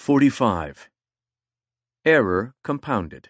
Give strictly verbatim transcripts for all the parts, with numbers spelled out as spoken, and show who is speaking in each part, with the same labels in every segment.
Speaker 1: forty-five. Error compounded.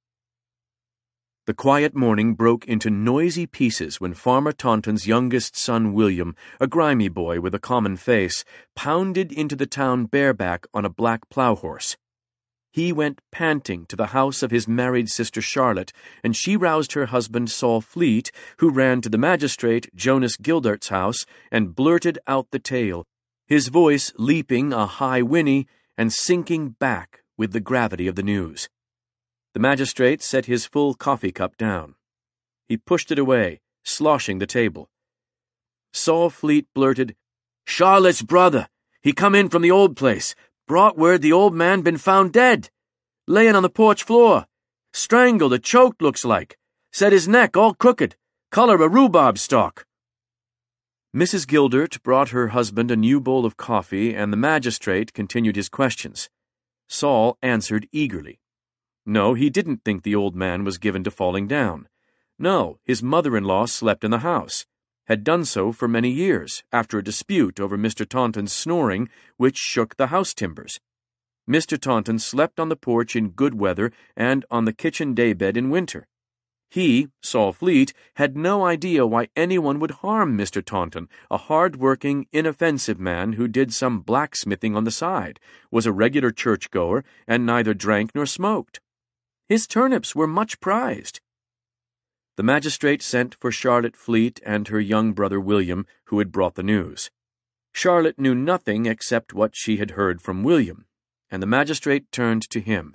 Speaker 1: The quiet morning broke into noisy pieces when Farmer Taunton's youngest son William, a grimy boy with a common face, pounded into the town bareback on a black plough horse. He went panting to the house of his married sister Charlotte, and she roused her husband Saul Fleet, who ran to the magistrate Jonas Gildart's house and blurted out the tale, his voice leaping a high whinny and sinking back with the gravity of the news. The magistrate set his full coffee cup down. He pushed it away, sloshing the table. Saul Fleet blurted, "Charlotte's brother! He come in from the old place. Brought word the old man been found dead. Layin' on the porch floor. Strangled or choked, looks like. Said his neck all crooked. Color a rhubarb stalk." Missus Gildart brought her husband a new bowl of coffee, and the magistrate continued his questions. Saul answered eagerly. No, he didn't think the old man was given to falling down. No, his mother-in-law slept in the house, had done so for many years, after a dispute over Mister Taunton's snoring, which shook the house timbers. Mister Taunton slept on the porch in good weather and on the kitchen daybed in winter. He, Saul Fleet, had no idea why anyone would harm Mister Taunton, a hard-working, inoffensive man who did some blacksmithing on the side, was a regular churchgoer, and neither drank nor smoked. His turnips were much prized. The magistrate sent for Charlotte Fleet and her young brother William, who had brought the news. Charlotte knew nothing except what she had heard from William, and the magistrate turned to him.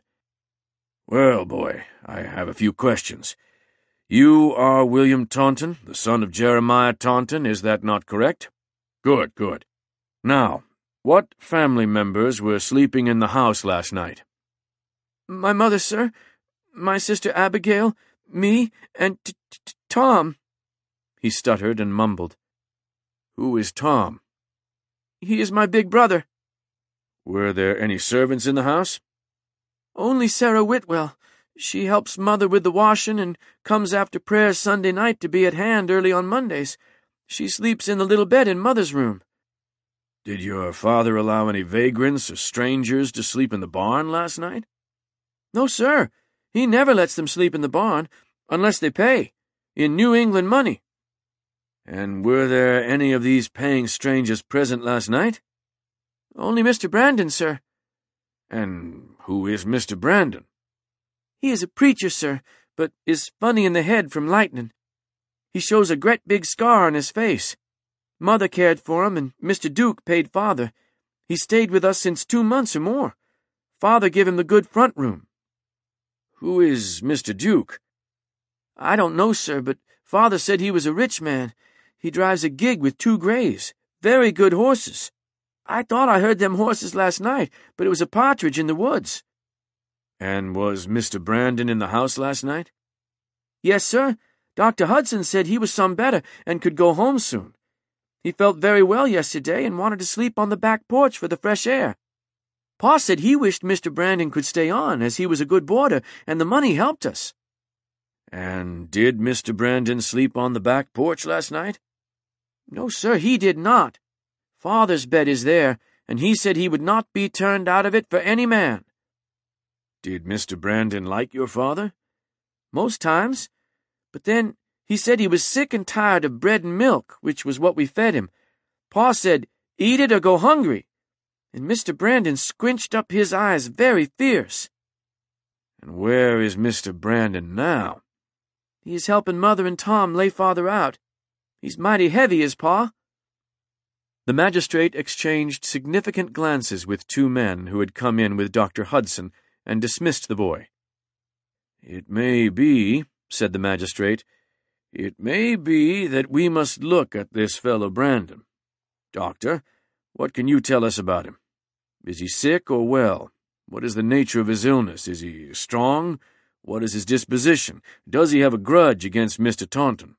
Speaker 2: "Well, boy, I have a few questions. You are William Taunton, the son of Jeremiah Taunton, is that not correct? Good, good. Now, what family members were sleeping in the house last night?"
Speaker 3: "My mother, sir, my sister Abigail, me, and t t Tom."
Speaker 1: He stuttered and mumbled.
Speaker 2: "Who is Tom?"
Speaker 3: "He is my big brother."
Speaker 2: "Were there any servants in the house?"
Speaker 3: "Only Sarah Whitwell. She helps Mother with the washing and comes after prayers Sunday night to be at hand early on Mondays. She sleeps in the little bed in Mother's room."
Speaker 2: "Did your father allow any vagrants or strangers to sleep in the barn last night?"
Speaker 3: "No, sir. He never lets them sleep in the barn, unless they pay, in New England money."
Speaker 2: "And were there any of these paying strangers present last night?"
Speaker 3: "Only Mister Brandon, sir."
Speaker 2: "And who is Mister Brandon?"
Speaker 3: "He is a preacher, sir, but is funny in the head from lightning. He shows a great big scar on his face. Mother cared for him, and Mister Duke paid Father. He stayed with us since two months or more. Father give him the good front room."
Speaker 2: "Who is Mister Duke?"
Speaker 3: "I don't know, sir, but Father said he was a rich man. He drives a gig with two grays, very good horses. I thought I heard them horses last night, but it was a partridge in the woods."
Speaker 2: "And was Mister Brandon in the house last night?"
Speaker 3: "Yes, sir. Doctor Hudson said he was some better and could go home soon. He felt very well yesterday and wanted to sleep on the back porch for the fresh air. Pa said he wished Mister Brandon could stay on, as he was a good boarder, and the money helped us."
Speaker 2: "And did Mister Brandon sleep on the back porch last night?"
Speaker 3: "No, sir, he did not. Father's bed is there, and he said he would not be turned out of it for any man."
Speaker 2: "Did Mister Brandon like your father?"
Speaker 3: "Most times. But then he said he was sick and tired of bread and milk, which was what we fed him. Pa said, 'Eat it or go hungry.' And Mister Brandon squinched up his eyes very fierce."
Speaker 2: "And where is Mister Brandon now?"
Speaker 3: "He is helping Mother and Tom lay Father out. He's mighty heavy, is Pa."
Speaker 1: The magistrate exchanged significant glances with two men who had come in with Doctor Hudson and dismissed the boy.
Speaker 2: "It may be," said the magistrate, "it may be that we must look at this fellow Brandon. Doctor, what can you tell us about him? Is he sick or well? What is the nature of his illness? Is he strong? What is his disposition? Does he have a grudge against Mister Taunton?"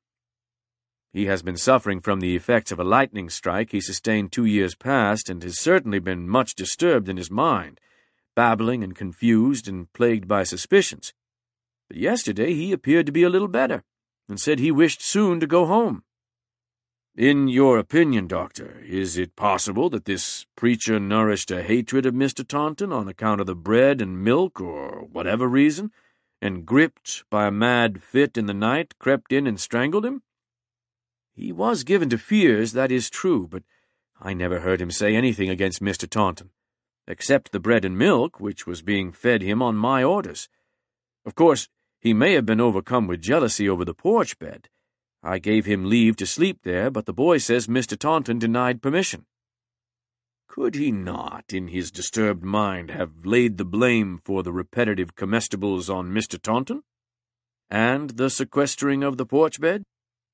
Speaker 1: "He has been suffering from the effects of a lightning strike he sustained two years past, and has certainly been much disturbed in his mind, babbling and confused and plagued by suspicions. But yesterday he appeared to be a little better, and said he wished soon to go home."
Speaker 2: In your opinion, Doctor, is it possible that this preacher nourished a hatred of Mister Taunton on account of the bread and milk or whatever reason, and gripped by a mad fit in the night, crept in and strangled him? He was given to fears, that is true, but I never heard him say anything against Mister Taunton, except the bread and milk, which was being fed him on my orders. Of course, he may have been overcome with jealousy over the porch bed. I gave him leave to sleep there, but the boy says Mister Taunton denied permission. Could he not, in his disturbed mind, have laid the blame for the repetitive comestibles on Mister Taunton? And the sequestering of the porch bed?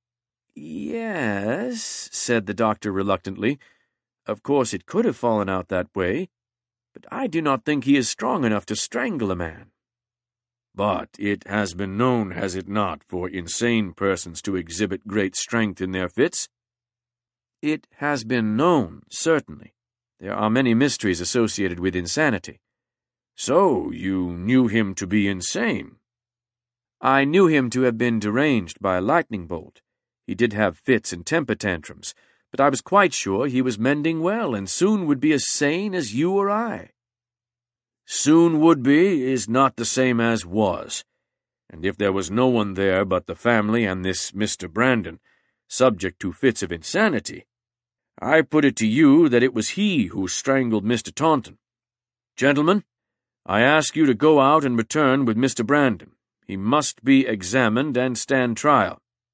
Speaker 3: Yes, said the doctor reluctantly. Of course it could have fallen out that way, but I do not think he is strong enough to strangle a man.
Speaker 2: But it has been known, has it not, for insane persons to exhibit great strength in their fits?
Speaker 3: It has been known, certainly. There are many mysteries associated with insanity.
Speaker 2: So you knew him to be insane?
Speaker 3: I knew him to have been deranged by a lightning bolt. He did have fits and temper tantrums, but I was quite sure he was mending well and soon would be as sane as you or I.
Speaker 2: Soon would be is not the same as was, and if there was no one there but the family and this Mister Brandon, subject to fits of insanity, I put it to you that it was he who strangled Mister Taunton. Gentlemen, I ask you to go out and return with Mister Brandon. He must be examined and stand trial.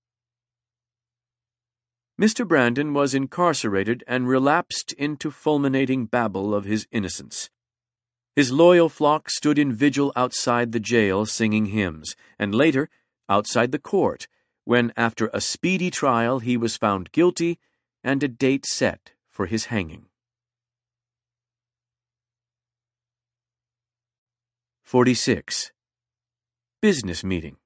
Speaker 3: Mister Brandon was incarcerated and relapsed into fulminating babble of his innocence. His loyal flock stood in vigil outside the jail singing hymns, and later, outside the court, when after a speedy trial he was found guilty and a date set for his hanging. forty-six. Business Meeting.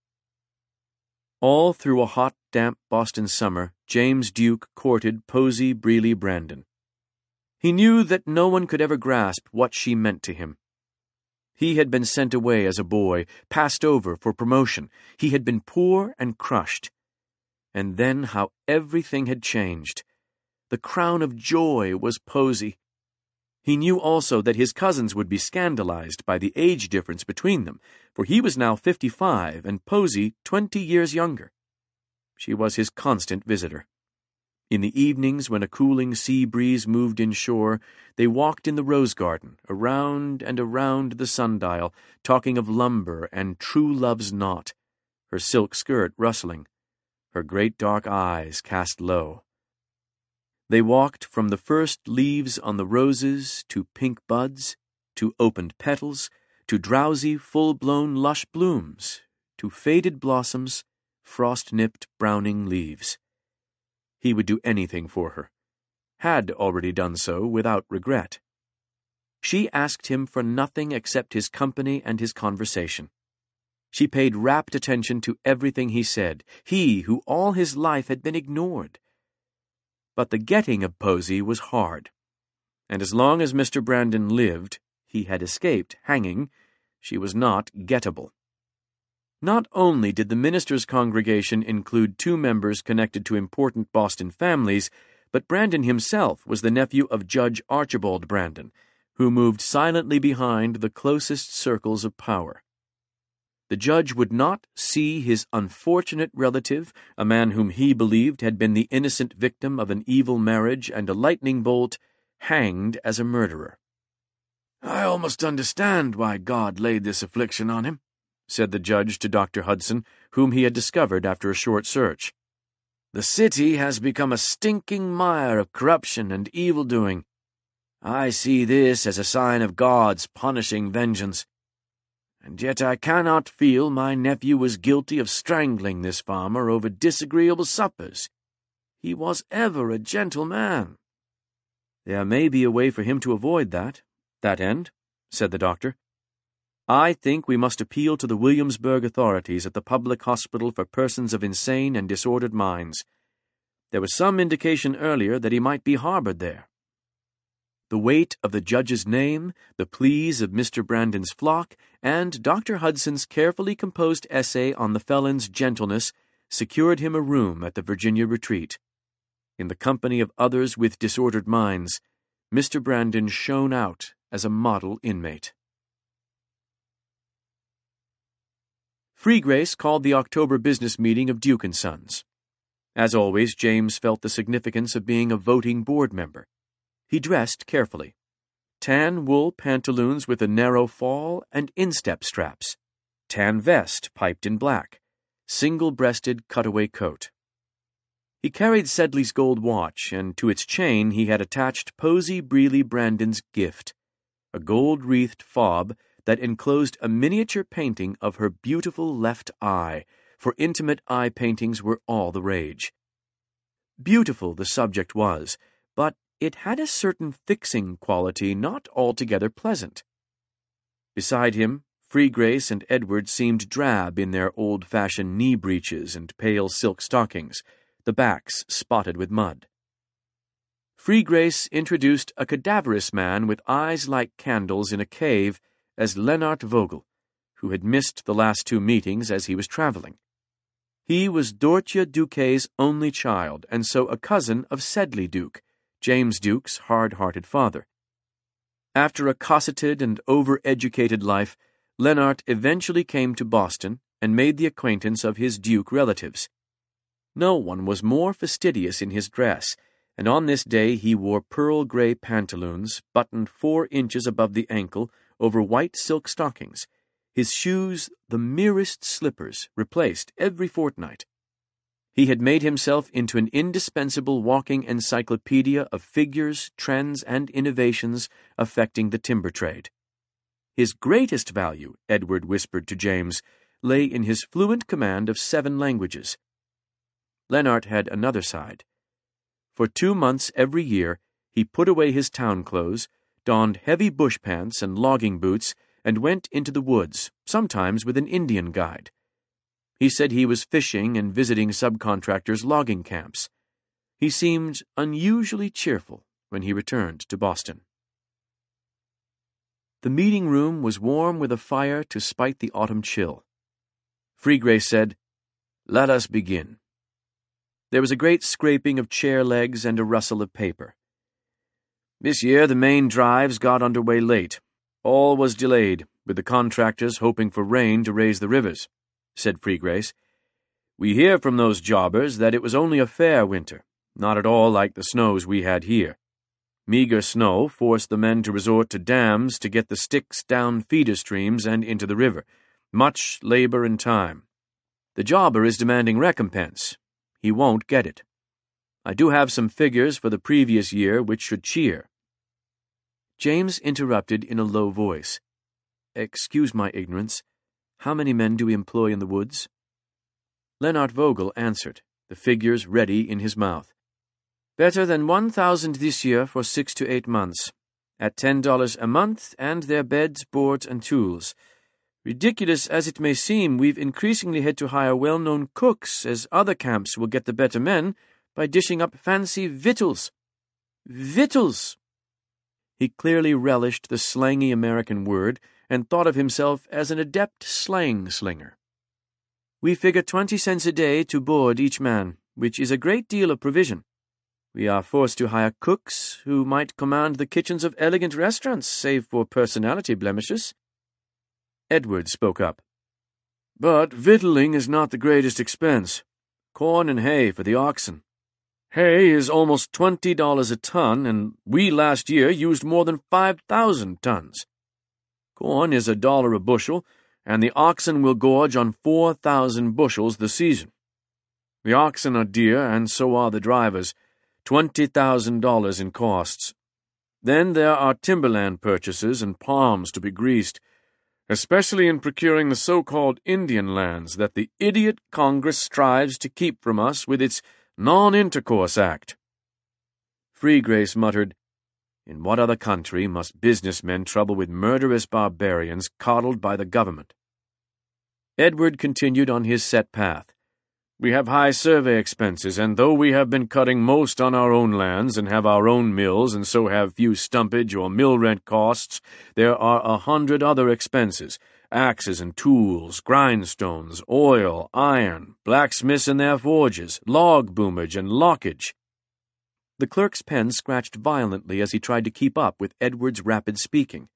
Speaker 3: All through a hot, damp Boston summer, James Duke courted Posy Breely Brandon. He knew that no one could ever grasp what she meant to him. He had been sent away as a boy, passed over for promotion. He had been poor and crushed. And then how everything had changed. The crown of joy was Posy. He knew also that his cousins would be scandalized by the age difference between them, for he was now fifty-five and Posy twenty years younger. She was his constant visitor. In the evenings, when a cooling sea breeze moved inshore, they walked in the rose garden, around and around the sundial, talking of lumber and true love's knot, her silk skirt rustling, her great dark eyes cast low. They walked from the first leaves on the roses to pink buds, to opened petals, to drowsy, full-blown lush blooms, to faded blossoms, frost-nipped browning leaves. He would do anything for her, had already done so without regret. She asked him for nothing except his company and his conversation. She paid rapt attention to everything he said, he who all his life had been ignored. But the getting of Posy was hard, and as long as Mister Brandon lived, he had escaped hanging, she was not gettable. Not only did the minister's congregation include two members connected to important Boston families, but Brandon himself was the nephew of Judge Archibald Brandon, who moved silently behind the closest circles of power. The judge would not see his unfortunate relative, a man whom he believed had been the innocent victim of an evil marriage and a lightning bolt, hanged as a murderer.
Speaker 2: "I almost understand why God laid this affliction on him," said the judge to Doctor Hudson, whom he had discovered after a short search. "The city has become a stinking mire of corruption and evil-doing. I see this as a sign of God's punishing vengeance. And yet I cannot feel my nephew was guilty of strangling this farmer over disagreeable suppers. He was ever a gentle man."
Speaker 3: "There may be a way for him to avoid that, that end," said the doctor. "I think we must appeal to the Williamsburg authorities at the public hospital for persons of insane and disordered minds. There was some indication earlier that he might be harbored there." The weight of the judge's name, the pleas of Mister Brandon's flock, and Doctor Hudson's carefully composed essay on the felon's gentleness secured him a room at the Virginia retreat.
Speaker 1: In the company of others with disordered minds, Mister Brandon shone out as a model inmate. Freegrace called the October business meeting of Duke and Sons. As always, James felt the significance of being a voting board member. He dressed carefully. Tan wool pantaloons with a narrow fall and instep straps. Tan vest piped in black. Single-breasted cutaway coat. He carried Sedley's gold watch, and to its chain he had attached Posey Breely Brandon's gift, a gold-wreathed fob that enclosed a miniature painting of her beautiful left eye, for intimate eye paintings were all the rage. Beautiful the subject was, but it had a certain fixing quality not altogether pleasant. Beside him, Freegrace and Edward seemed drab in their old-fashioned knee breeches and pale silk stockings, the backs spotted with mud. Freegrace introduced a cadaverous man with eyes like candles in a cave as Lennart Vogel, who had missed the last two meetings as he was traveling. He was Dortje Duquet's only child, and so a cousin of Sedley Duke, James Duke's hard-hearted father. After a cosseted and over-educated life, Lennart eventually came to Boston and made the acquaintance of his Duke relatives. No one was more fastidious in his dress, and on this day he wore pearl-gray pantaloons, buttoned four inches above the ankle, over white silk stockings, his shoes the merest slippers, replaced every fortnight. He had made himself into an indispensable walking encyclopedia of figures, trends, and innovations affecting the timber trade. His greatest value, Edward whispered to James, lay in his fluent command of seven languages. Lennart had another side. For two months every year, he put away his town clothes, donned heavy bush pants and logging boots, and went into the woods, sometimes with an Indian guide. He said he was fishing and visiting subcontractors' logging camps. He seemed unusually cheerful when he returned to Boston. The meeting room was warm with a fire to spite the autumn chill. Freegrace said, "Let us begin." There was a great scraping of chair legs and a rustle of paper. This year the main drives got underway late. All was delayed, with the contractors hoping for rain to raise the rivers, said Freegrace. We hear from those jobbers that it was only a fair winter, not at all like the snows we had here. Meager snow forced the men to resort to dams to get the sticks down feeder streams and into the river. Much labor and time. The jobber is demanding recompense. He won't get it. I do have some figures for the previous year which should cheer. James interrupted in a low voice. Excuse my ignorance. How many men do we employ in the woods? Lennart Vogel answered, the figures ready in his mouth. Better than one thousand this year for six to eight months, at ten dollars a month and their beds, boards, and tools. Ridiculous as it may seem, we've increasingly had to hire well-known cooks, as other camps will get the better men by dishing up fancy victuals. Victuals! He clearly relished the slangy American word and thought of himself as an adept slang slinger. We figure twenty cents a day to board each man, which is a great deal of provision. We are forced to hire cooks who might command the kitchens of elegant restaurants, save for personality blemishes. Edward spoke up. But victualling is not the greatest expense. Corn and hay for the oxen. Hay is almost twenty dollars a ton, and we last year used more than five thousand tons. Corn is a dollar a bushel, and the oxen will gorge on four thousand bushels this season. The oxen are dear, and so are the drivers, twenty thousand dollars in costs. Then there are timberland purchases and palms to be greased, especially in procuring the so-called Indian lands that the idiot Congress strives to keep from us with its Non-Intercourse Act. Freegrace muttered, In what other country must businessmen trouble with murderous barbarians coddled by the government? Edward continued on his set path. We have high survey expenses, and though we have been cutting most on our own lands and have our own mills and so have few stumpage or mill rent costs, there are a hundred other expenses, axes and tools, grindstones, oil, iron, blacksmiths and their forges, log boomage and lockage. The clerk's pen scratched violently as he tried to keep up with Edward's rapid speaking.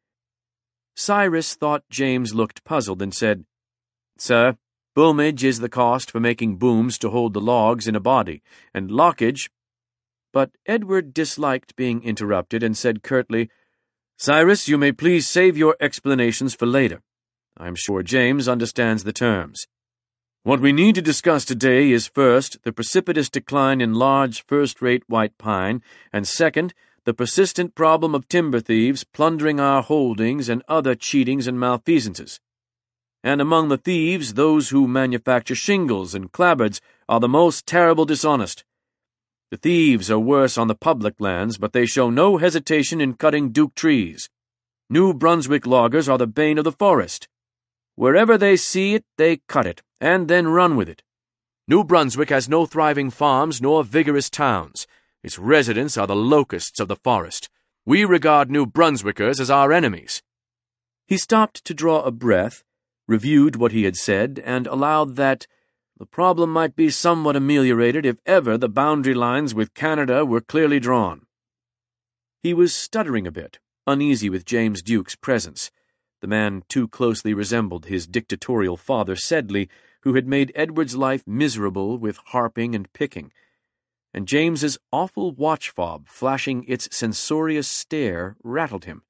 Speaker 1: Cyrus thought James looked puzzled and said, "Sir, boomage is the cost for making booms to hold the logs in a body, and lockage—" But Edward disliked being interrupted and said curtly, "Cyrus, you may please save your explanations for later. I am sure James understands the terms. What we need to discuss today is, first, the precipitous decline in large first-rate white pine, and second, the persistent problem of timber thieves plundering our holdings and other cheatings and malfeasances. And among the thieves, those who manufacture shingles and clapboards are the most terrible dishonest. The thieves are worse on the public lands, but they show no hesitation in cutting Duke trees. New Brunswick loggers are the bane of the forest. Wherever they see it, they cut it, and then run with it. New Brunswick has no thriving farms nor vigorous towns. Its residents are the locusts of the forest. We regard New Brunswickers as our enemies." He stopped to draw a breath, reviewed what he had said, and allowed that the problem might be somewhat ameliorated if ever the boundary lines with Canada were clearly drawn. He was stuttering a bit, uneasy with James Duke's presence. The man too closely resembled his dictatorial father Sedley, who had made Edward's life miserable with harping and picking, and James's awful watch-fob flashing its censorious stare rattled him.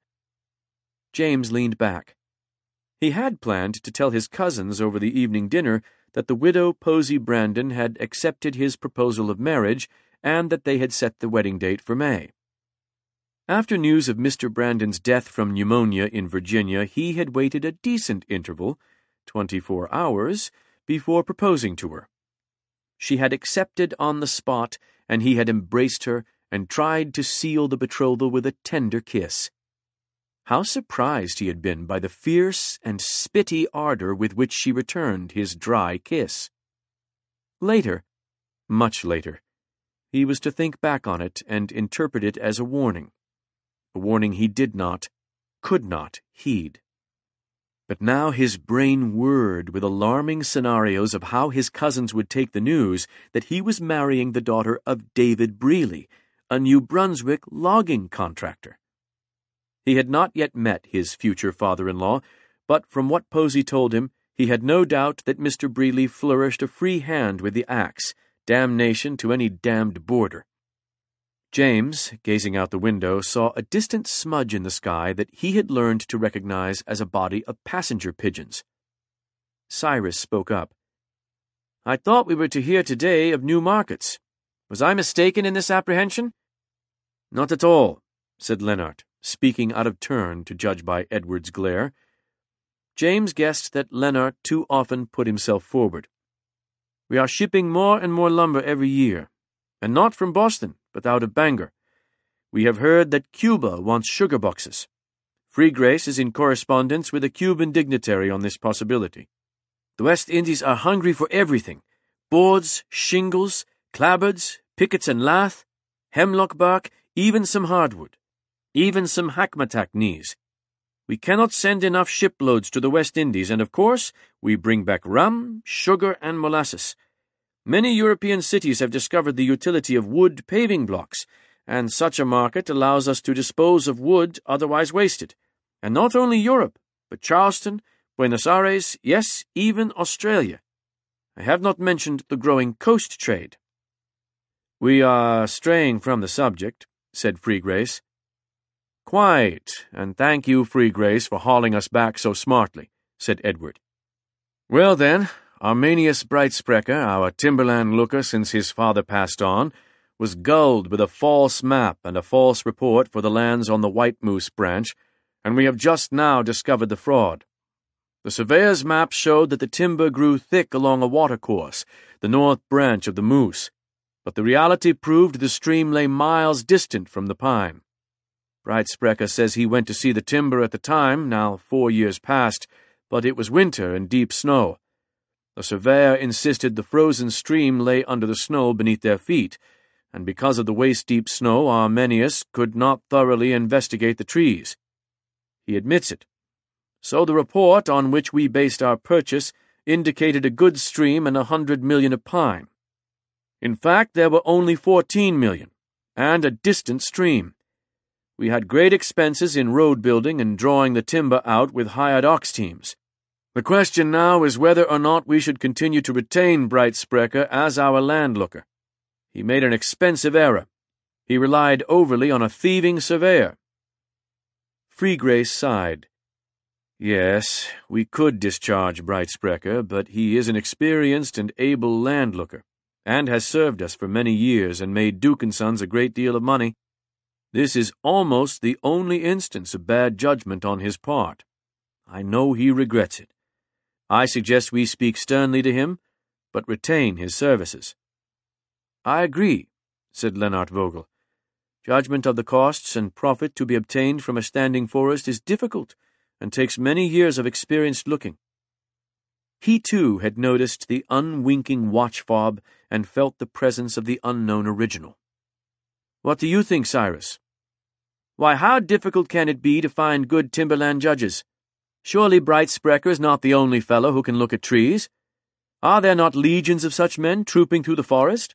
Speaker 1: James leaned back. He had planned to tell his cousins over the evening dinner that the widow Posey Brandon had accepted his proposal of marriage and that they had set the wedding date for May. After news of Mister Brandon's death from pneumonia in Virginia, he had waited a decent interval, twenty-four hours, before proposing to her. She had accepted on the spot, and he had embraced her and tried to seal the betrothal with a tender kiss. How surprised he had been by the fierce and spitty ardor with which she returned his dry kiss. Later, much later, he was to think back on it and interpret it as a warning. A warning he did not, could not heed. But now his brain whirred with alarming scenarios of how his cousins would take the news that he was marrying the daughter of David Breely, a New Brunswick logging contractor. He had not yet met his future father-in-law, but from what Posey told him, he had no doubt that Mister Breely flourished a free hand with the axe, damnation to any damned boarder. James, gazing out the window, saw a distant smudge in the sky that he had learned to recognize as a body of passenger pigeons. Cyrus spoke up. "I thought we were to hear today of new markets. Was I mistaken in this apprehension?" "Not at all," said Leonard, speaking out of turn to judge by Edward's glare. James guessed that Leonard too often put himself forward. "We are shipping more and more lumber every year, and not from Boston, but out of Bangor. We have heard that Cuba wants sugar boxes. Freegrace is in correspondence with a Cuban dignitary on this possibility. The West Indies are hungry for everything: boards, shingles, clapboards, pickets and lath, hemlock bark, even some hardwood, even some hackmatack knees. We cannot send enough shiploads to the West Indies, and of course we bring back rum, sugar, and molasses. Many European cities have discovered the utility of wood paving blocks, and such a market allows us to dispose of wood otherwise wasted. And not only Europe, but Charleston, Buenos Aires, yes, even Australia. I have not mentioned the growing coast trade." "We are straying from the subject," said Freegrace. "Quite, and thank you, Freegrace, for hauling us back so smartly," said Edward. "Well then, Arminius Breitsprecher, our timberland looker since his father passed on, was gulled with a false map and a false report for the lands on the White Moose branch, and we have just now discovered the fraud. The surveyor's map showed that the timber grew thick along a watercourse, the north branch of the Moose, but the reality proved the stream lay miles distant from the pine. Breitsprecher says he went to see the timber at the time, now four years past, but it was winter and deep snow. The surveyor insisted the frozen stream lay under the snow beneath their feet, and because of the waist-deep snow, Arminius could not thoroughly investigate the trees. He admits it. So the report on which we based our purchase indicated a good stream and a hundred million of pine. In fact, there were only fourteen million, and a distant stream. We had great expenses in road building and drawing the timber out with hired ox teams. The question now is whether or not we should continue to retain Breitsprecher as our landlooker. He made an expensive error. He relied overly on a thieving surveyor." Freegrace sighed. "Yes, we could discharge Breitsprecher, but he is an experienced and able landlooker, and has served us for many years and made Duke and Sons a great deal of money. This is almost the only instance of bad judgment on his part. I know he regrets it. I suggest we speak sternly to him, but retain his services." "I agree," said Lennart Vogel. "Judgment of the costs and profit to be obtained from a standing forest is difficult and takes many years of experienced looking." He, too, had noticed the unwinking watch fob and felt the presence of the unknown original. "What do you think, Cyrus?" "Why, how difficult can it be to find good timberland judges? Surely Breitsprecher is not the only fellow who can look at trees. Are there not legions of such men trooping through the forest?"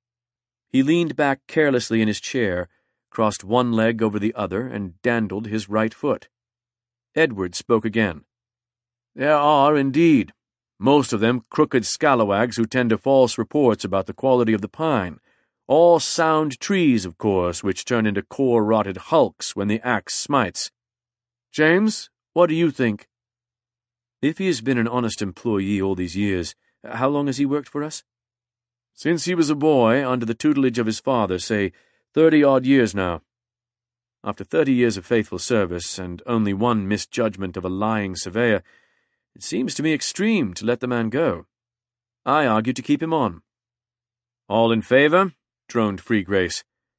Speaker 1: He leaned back carelessly in his chair, crossed one leg over the other, and dandled his right foot. Edward spoke again. "There are, indeed. Most of them crooked scalawags who tender false reports about the quality of the pine. All sound trees, of course, which turn into core-rotted hulks when the axe smites. James, what do you think?" "If he has been an honest employee all these years, how long has he worked for us?" "Since he was a boy, under the tutelage of his father, say, thirty-odd years now. After thirty years of faithful service, and only one misjudgment of a lying surveyor, it seems to me extreme to let the man go. I argue to keep him on." "All in favor?" droned Freegrace.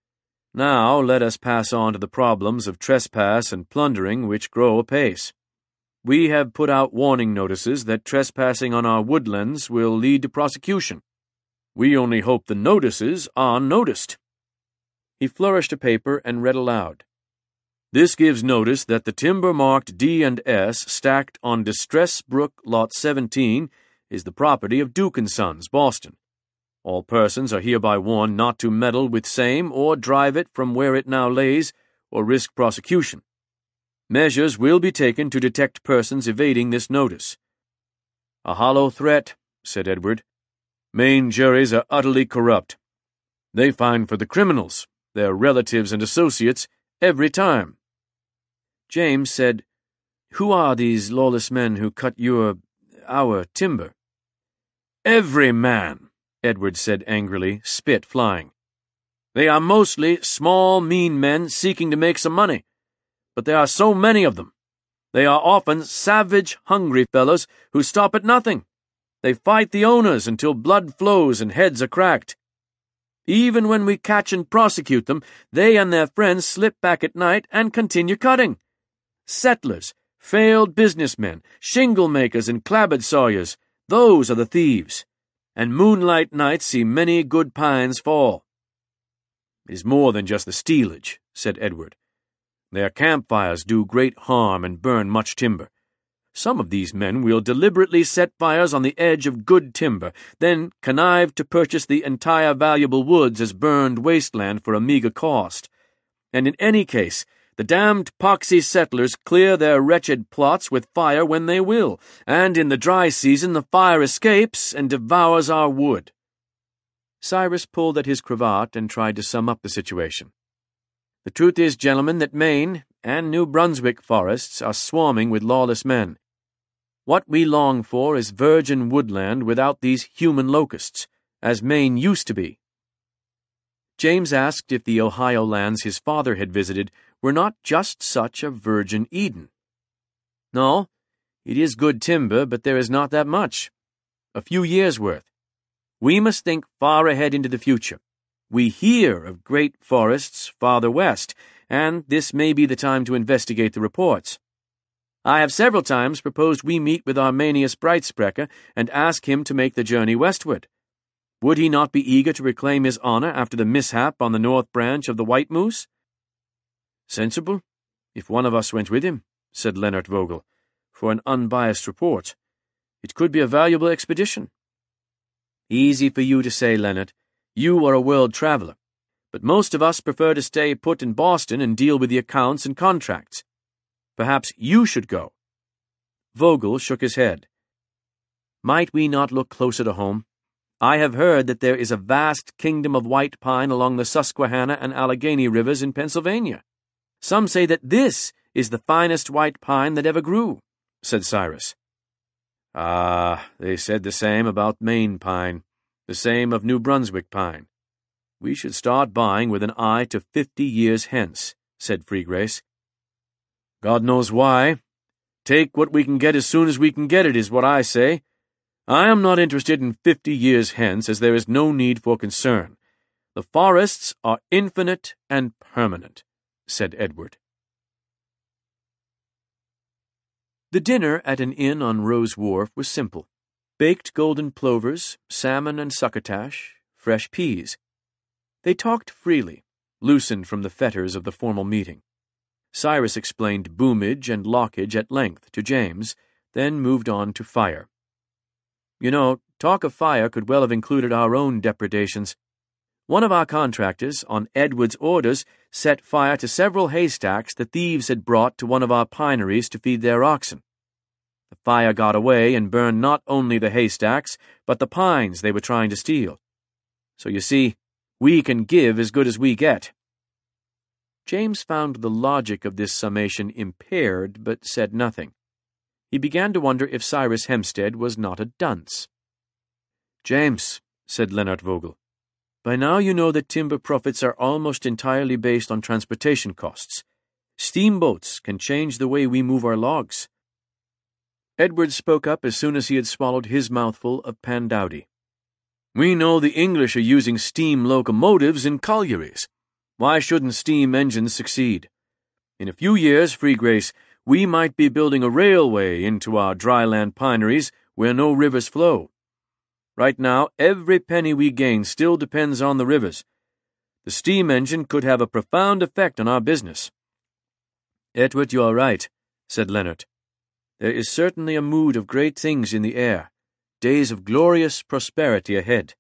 Speaker 1: "Now let us pass on to the problems of trespass and plundering which grow apace. We have put out warning notices that trespassing on our woodlands will lead to prosecution. We only hope the notices are noticed." He flourished a paper and read aloud. "This gives notice that the timber marked D and S stacked on Distress Brook Lot seventeen is the property of Duke and Sons, Boston. All persons are hereby warned not to meddle with same or drive it from where it now lays or risk prosecution. Measures will be taken to detect persons evading this notice." "A hollow threat," said Edward. "Maine juries are utterly corrupt. They find for the criminals, their relatives and associates, every time." James said, "Who are these lawless men who cut your, our timber?" "Every man," Edward said angrily, spit flying. "They are mostly small, mean men seeking to make some money. But there are so many of them. They are often savage, hungry fellows who stop at nothing. They fight the owners until blood flows and heads are cracked. Even when we catch and prosecute them, they and their friends slip back at night and continue cutting. Settlers, failed businessmen, shingle makers, and clapboard sawyers, those are the thieves. And moonlight nights see many good pines fall." "It is more than just the stealage," said Edward. "Their campfires do great harm and burn much timber. Some of these men will deliberately set fires on the edge of good timber, then connive to purchase the entire valuable woods as burned wasteland for a meager cost. And in any case, the damned poxy settlers clear their wretched plots with fire when they will, and in the dry season the fire escapes and devours our wood." Cyrus pulled at his cravat and tried to sum up the situation. "The truth is, gentlemen, that Maine and New Brunswick forests are swarming with lawless men. What we long for is virgin woodland without these human locusts, as Maine used to be." James asked if the Ohio lands his father had visited were not just such a virgin Eden. "No, it is good timber, but there is not that much. A few years' worth. We must think far ahead into the future. We hear of great forests farther west, and this may be the time to investigate the reports. I have several times proposed we meet with Arminius Breitsprecher and ask him to make the journey westward. Would he not be eager to reclaim his honor after the mishap on the north branch of the White Moose?" "Sensible, if one of us went with him," said Lennart Vogel, "for an unbiased report. It could be a valuable expedition." "Easy for you to say, Leonard. You are a world traveler. but most of us prefer to stay put in Boston and deal with the accounts and contracts. Perhaps you should go." Vogel shook his head. "Might we not look closer to home? I have heard that there is a vast kingdom of white pine along the Susquehanna and Allegheny rivers in Pennsylvania. Some say that this is the finest white pine that ever grew," said Cyrus. "Ah, they said the same about Maine pine, the same of New Brunswick pine. We should start buying with an eye to fifty years hence," said Freegrace. "God knows why. Take what we can get as soon as we can get it is what I say. I am not interested in fifty years hence, as there is no need for concern. The forests are infinite and permanent," said Edward. The dinner at an inn on Rose Wharf was simple. Baked golden plovers, salmon and succotash, fresh peas. They talked freely, loosened from the fetters of the formal meeting. Cyrus explained boomage and lockage at length to James, then moved on to fire. "You know, talk of fire could well have included our own depredations. One of our contractors, on Edward's orders, set fire to several haystacks the thieves had brought to one of our pineries to feed their oxen. The fire got away and burned not only the haystacks, but the pines they were trying to steal. So you see, we can give as good as we get." James found the logic of this summation impaired, but said nothing. He began to wonder if Cyrus Hempstead was not a dunce. "James," said Leonard Vogel, "by now you know that timber profits are almost entirely based on transportation costs. Steamboats can change the way we move our logs." Edward spoke up as soon as he had swallowed his mouthful of pandowdy. "We know the English are using steam locomotives in collieries. Why shouldn't steam engines succeed? In a few years, Freegrace, we might be building a railway into our dryland pineries where no rivers flow. Right now, every penny we gain still depends on the rivers. The steam engine could have a profound effect on our business." "Edward, you are right," said Leonard. "There is certainly a mood of great things in the air, days of glorious prosperity ahead."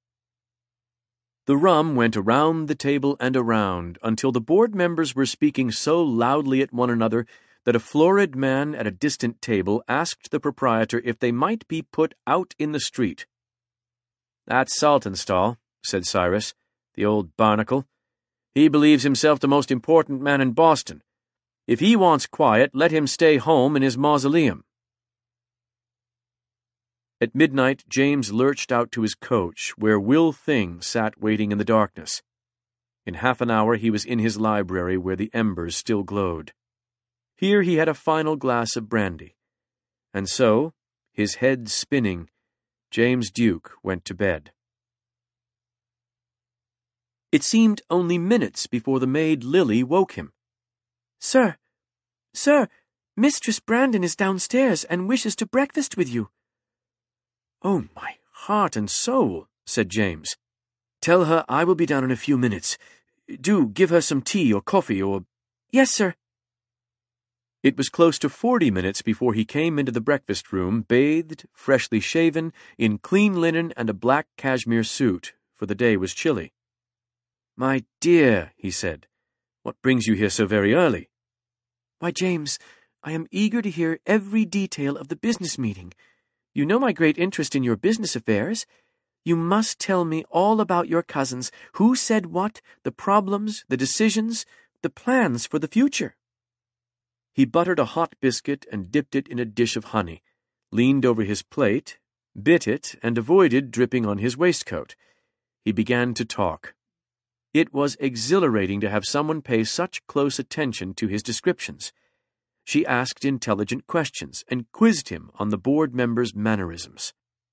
Speaker 1: The rum went around the table and around until the board members were speaking so loudly at one another that a florid man at a distant table asked the proprietor if they might be put out in the street. "That's Saltonstall," said Cyrus, "the old barnacle. He believes himself the most important man in Boston. If he wants quiet, let him stay home in his mausoleum." At midnight, James lurched out to his coach, where Will Thing sat waiting in the darkness. In half an hour he was in his library, where the embers still glowed. Here he had a final glass of brandy. And so, his head spinning, James Duke went to bed. It seemed only minutes before the maid Lily woke him.
Speaker 3: "Sir, sir, Mistress Brandon is downstairs and wishes to breakfast with you."
Speaker 1: "Oh, my heart and soul," said James. "Tell her I will be down in a few minutes. Do give her some tea or coffee or—"
Speaker 3: "Yes, sir."
Speaker 1: It was close to forty minutes before he came into the breakfast room, bathed, freshly shaven, in clean linen and a black cashmere suit, for the day was chilly. "My dear," he said, "what brings you here so very early?"
Speaker 3: "Why, James, I am eager to hear every detail of the business meeting. You know my great interest in your business affairs. You must tell me all about your cousins, who said what, the problems, the decisions, the plans for the future."
Speaker 1: He buttered a hot biscuit and dipped it in a dish of honey, leaned over his plate, bit it, and avoided dripping on his waistcoat. He began to talk. It was exhilarating to have someone pay such close attention to his descriptions. She asked intelligent questions and quizzed him on the board members' mannerisms.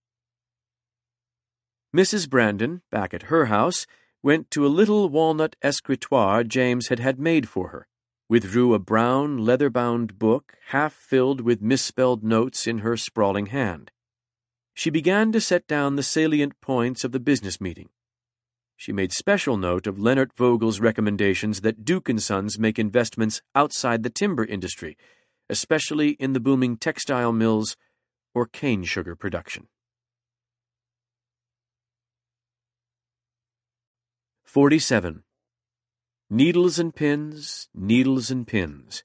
Speaker 1: Missus Brandon, back at her house, went to a little walnut escritoire James had had made for her, withdrew a brown, leather-bound book half filled with misspelled notes in her sprawling hand. She began to set down the salient points of the business meeting. She made special note of Leonard Vogel's recommendations that Duke and Sons make investments outside the timber industry, especially in the booming textile mills or cane sugar production. forty-seven. Needles and pins, needles and pins.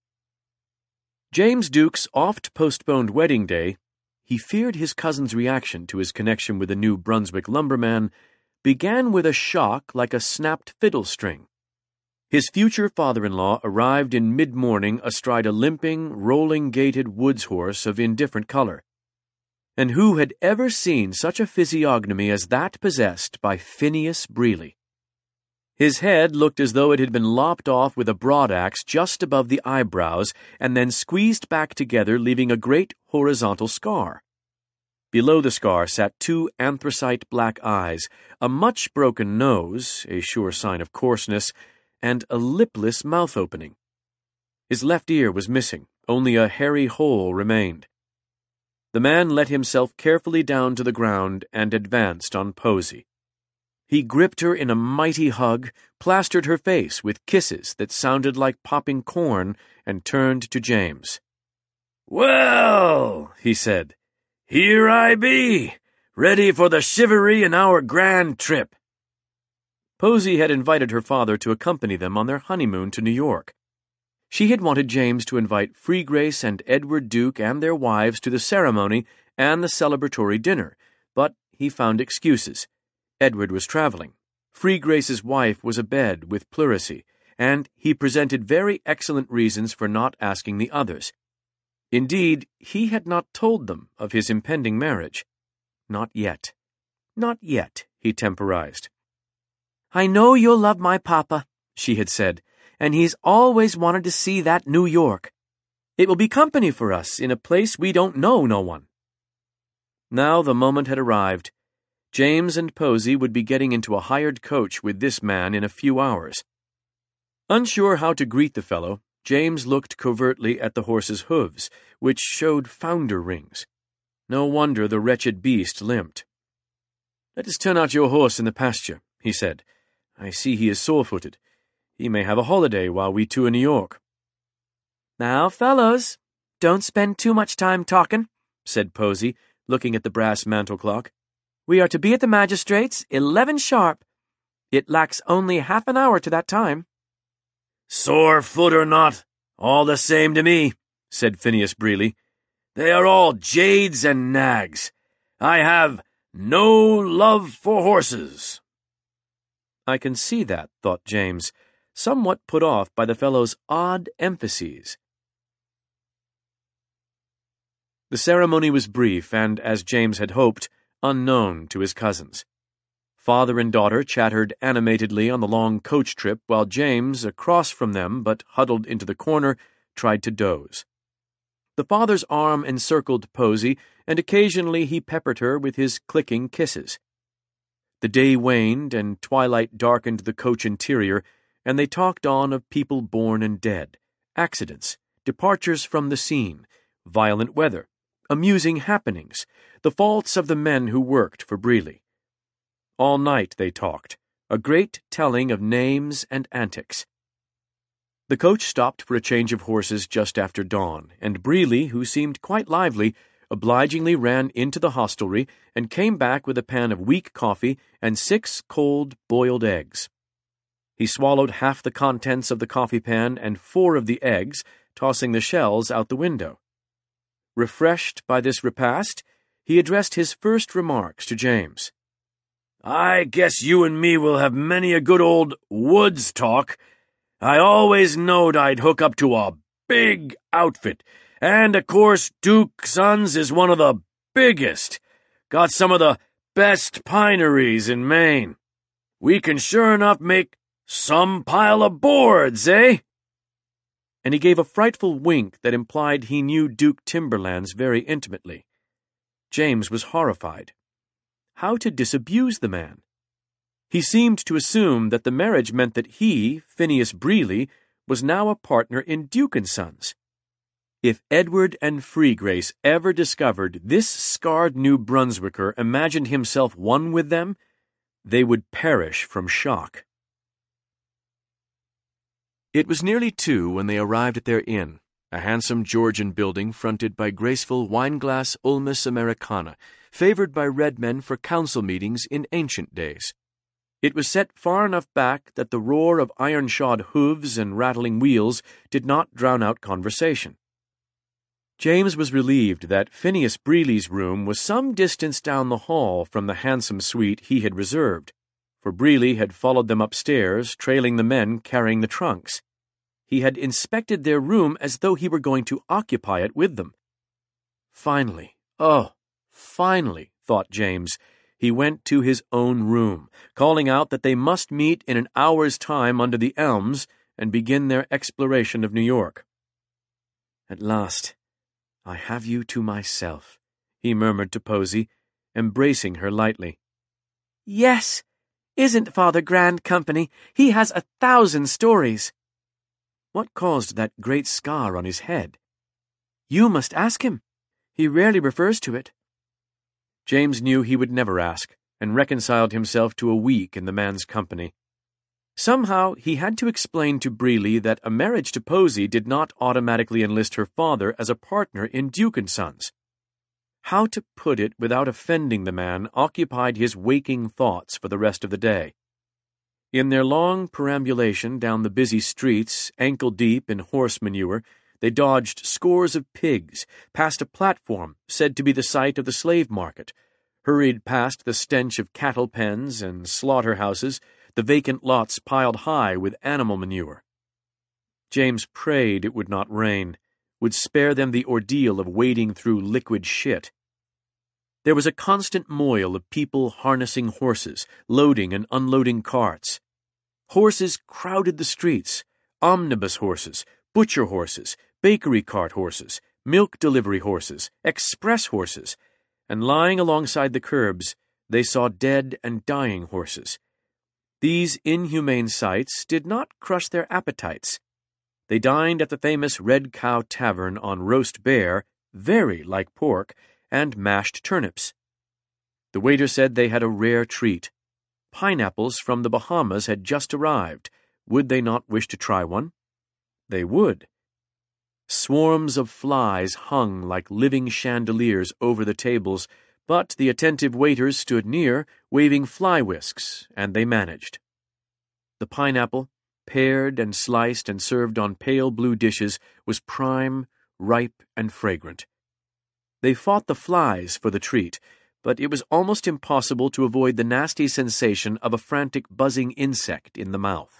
Speaker 1: James Duke's oft-postponed wedding day, he feared his cousin's reaction to his connection with the New Brunswick lumberman, began with a shock like a snapped fiddle string. His future father-in-law arrived in mid-morning astride a limping, rolling-gaited woods horse of indifferent color. And who had ever seen such a physiognomy as that possessed by Phineas Breely? His head looked as though it had been lopped off with a broadaxe just above the eyebrows and then squeezed back together, leaving a great horizontal scar. Below the scar sat two anthracite black eyes, a much broken nose, a sure sign of coarseness, and a lipless mouth opening. His left ear was missing, only a hairy hole remained. The man let himself carefully down to the ground and advanced on Posey. He gripped her in a mighty hug, plastered her face with kisses that sounded like popping corn, and turned to James.
Speaker 2: "Well," he said, "here I be, ready for the chivalry in our grand trip."
Speaker 1: Posey had invited her father to accompany them on their honeymoon to New York. She had wanted James to invite Freegrace and Edward Duke and their wives to the ceremony and the celebratory dinner, but he found excuses. Edward was traveling. Freegrace's wife was abed with pleurisy, and he presented very excellent reasons for not asking the others. Indeed, he had not told them of his impending marriage. Not yet. Not yet, he temporized.
Speaker 3: "I know you'll love my papa," she had said, "and he's always wanted to see that New York. It will be company for us in a place we don't know no one."
Speaker 1: Now the moment had arrived. James and Posey would be getting into a hired coach with this man in a few hours. Unsure how to greet the fellow, James looked covertly at the horse's hooves, which showed founder rings. No wonder the wretched beast limped. "Let us turn out your horse in the pasture," he said. "I see he is sore-footed. He may have a holiday while we tour New York."
Speaker 3: "Now, fellows, don't spend too much time talking," said Posey, looking at the brass mantel clock. "We are to be at the magistrate's eleven sharp. It lacks only half an hour to that time."
Speaker 2: "Sore foot or not, all the same to me," said Phineas Breely. "They are all jades and nags. I have no love for horses."
Speaker 1: I can see that, thought James, somewhat put off by the fellow's odd emphases. The ceremony was brief and, as James had hoped, unknown to his cousins. Father and daughter chattered animatedly on the long coach trip, while James, across from them but huddled into the corner, tried to doze. The father's arm encircled Posey, and occasionally he peppered her with his clicking kisses. The day waned, and twilight darkened the coach interior, and they talked on of people born and dead, accidents, departures from the scene, violent weather, amusing happenings, the faults of the men who worked for Breely. All night they talked, a great telling of names and antics. The coach stopped for a change of horses just after dawn, and Breely, who seemed quite lively, obligingly ran into the hostelry and came back with a pan of weak coffee and six cold boiled eggs. He swallowed half the contents of the coffee pan and four of the eggs, tossing the shells out the window. Refreshed by this repast, he addressed his first remarks to James.
Speaker 2: "I guess you and me will have many a good old woods talk. I always knowed I'd hook up to a big outfit, and of course Duke Sons is one of the biggest. Got some of the best pineries in Maine. We can sure enough make some pile of boards, eh?"
Speaker 1: And he gave a frightful wink that implied he knew Duke Timberlands very intimately. James was horrified. How to disabuse the man? He seemed to assume that the marriage meant that he, Phineas Breely, was now a partner in Duke and Sons. If Edward and Freegrace ever discovered this scarred New Brunswicker imagined himself one with them, they would perish from shock. It was nearly two when they arrived at their inn, a handsome Georgian building fronted by graceful wine-glass Ulmus Americana, favored by red men for council meetings in ancient days. It was set far enough back that the roar of iron-shod hooves and rattling wheels did not drown out conversation. James was relieved that Phineas Breely's room was some distance down the hall from the handsome suite he had reserved, for Breely had followed them upstairs, trailing the men carrying the trunks. He had inspected their room as though he were going to occupy it with them. Finally, oh, finally, thought James, he went to his own room, calling out that they must meet in an hour's time under the elms and begin their exploration of New York. At last, I have you to myself, he murmured to Posy, embracing her lightly.
Speaker 3: Yes, isn't Father grand company? He has a thousand stories.
Speaker 1: What caused that great scar on his head?
Speaker 3: You must ask him. He rarely refers to it.
Speaker 1: James knew he would never ask, and reconciled himself to a week in the man's company. Somehow he had to explain to Breely that a marriage to Posy did not automatically enlist her father as a partner in Duke and Sons. How to put it without offending the man occupied his waking thoughts for the rest of the day. In their long perambulation down the busy streets, ankle-deep in horse manure, they dodged scores of pigs, passed a platform said to be the site of the slave market, hurried past the stench of cattle pens and slaughterhouses, the vacant lots piled high with animal manure. James prayed it would not rain, would spare them the ordeal of wading through liquid shit. There was a constant moil of people harnessing horses, loading and unloading carts. Horses crowded the streets, omnibus horses, butcher horses, bakery cart horses, milk delivery horses, express horses, and lying alongside the curbs, they saw dead and dying horses. These inhumane sights did not crush their appetites. They dined at the famous Red Cow Tavern on roast bear, very like pork, and mashed turnips. The waiter said they had a rare treat. Pineapples from the Bahamas had just arrived. Would they not wish to try one? They would. Swarms of flies hung like living chandeliers over the tables, but the attentive waiters stood near, waving fly whisks, and they managed. The pineapple, pared and sliced and served on pale blue dishes, was prime, ripe, and fragrant. They fought the flies for the treat, but it was almost impossible to avoid the nasty sensation of a frantic buzzing insect in the mouth.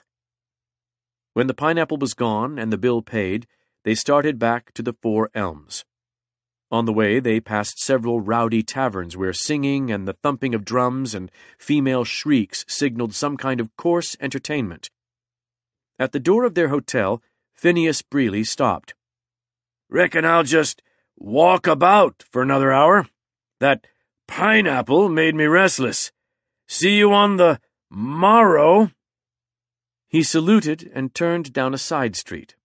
Speaker 1: When the pineapple was gone and the bill paid, they started back to the Four Elms. On the way, they passed several rowdy taverns where singing and the thumping of drums and female shrieks signaled some kind of coarse entertainment. At the door of their hotel, Phineas Breely stopped.
Speaker 2: "Reckon I'll just walk about for another hour. That pineapple made me restless. See you on the morrow."
Speaker 1: He saluted and turned down a side street.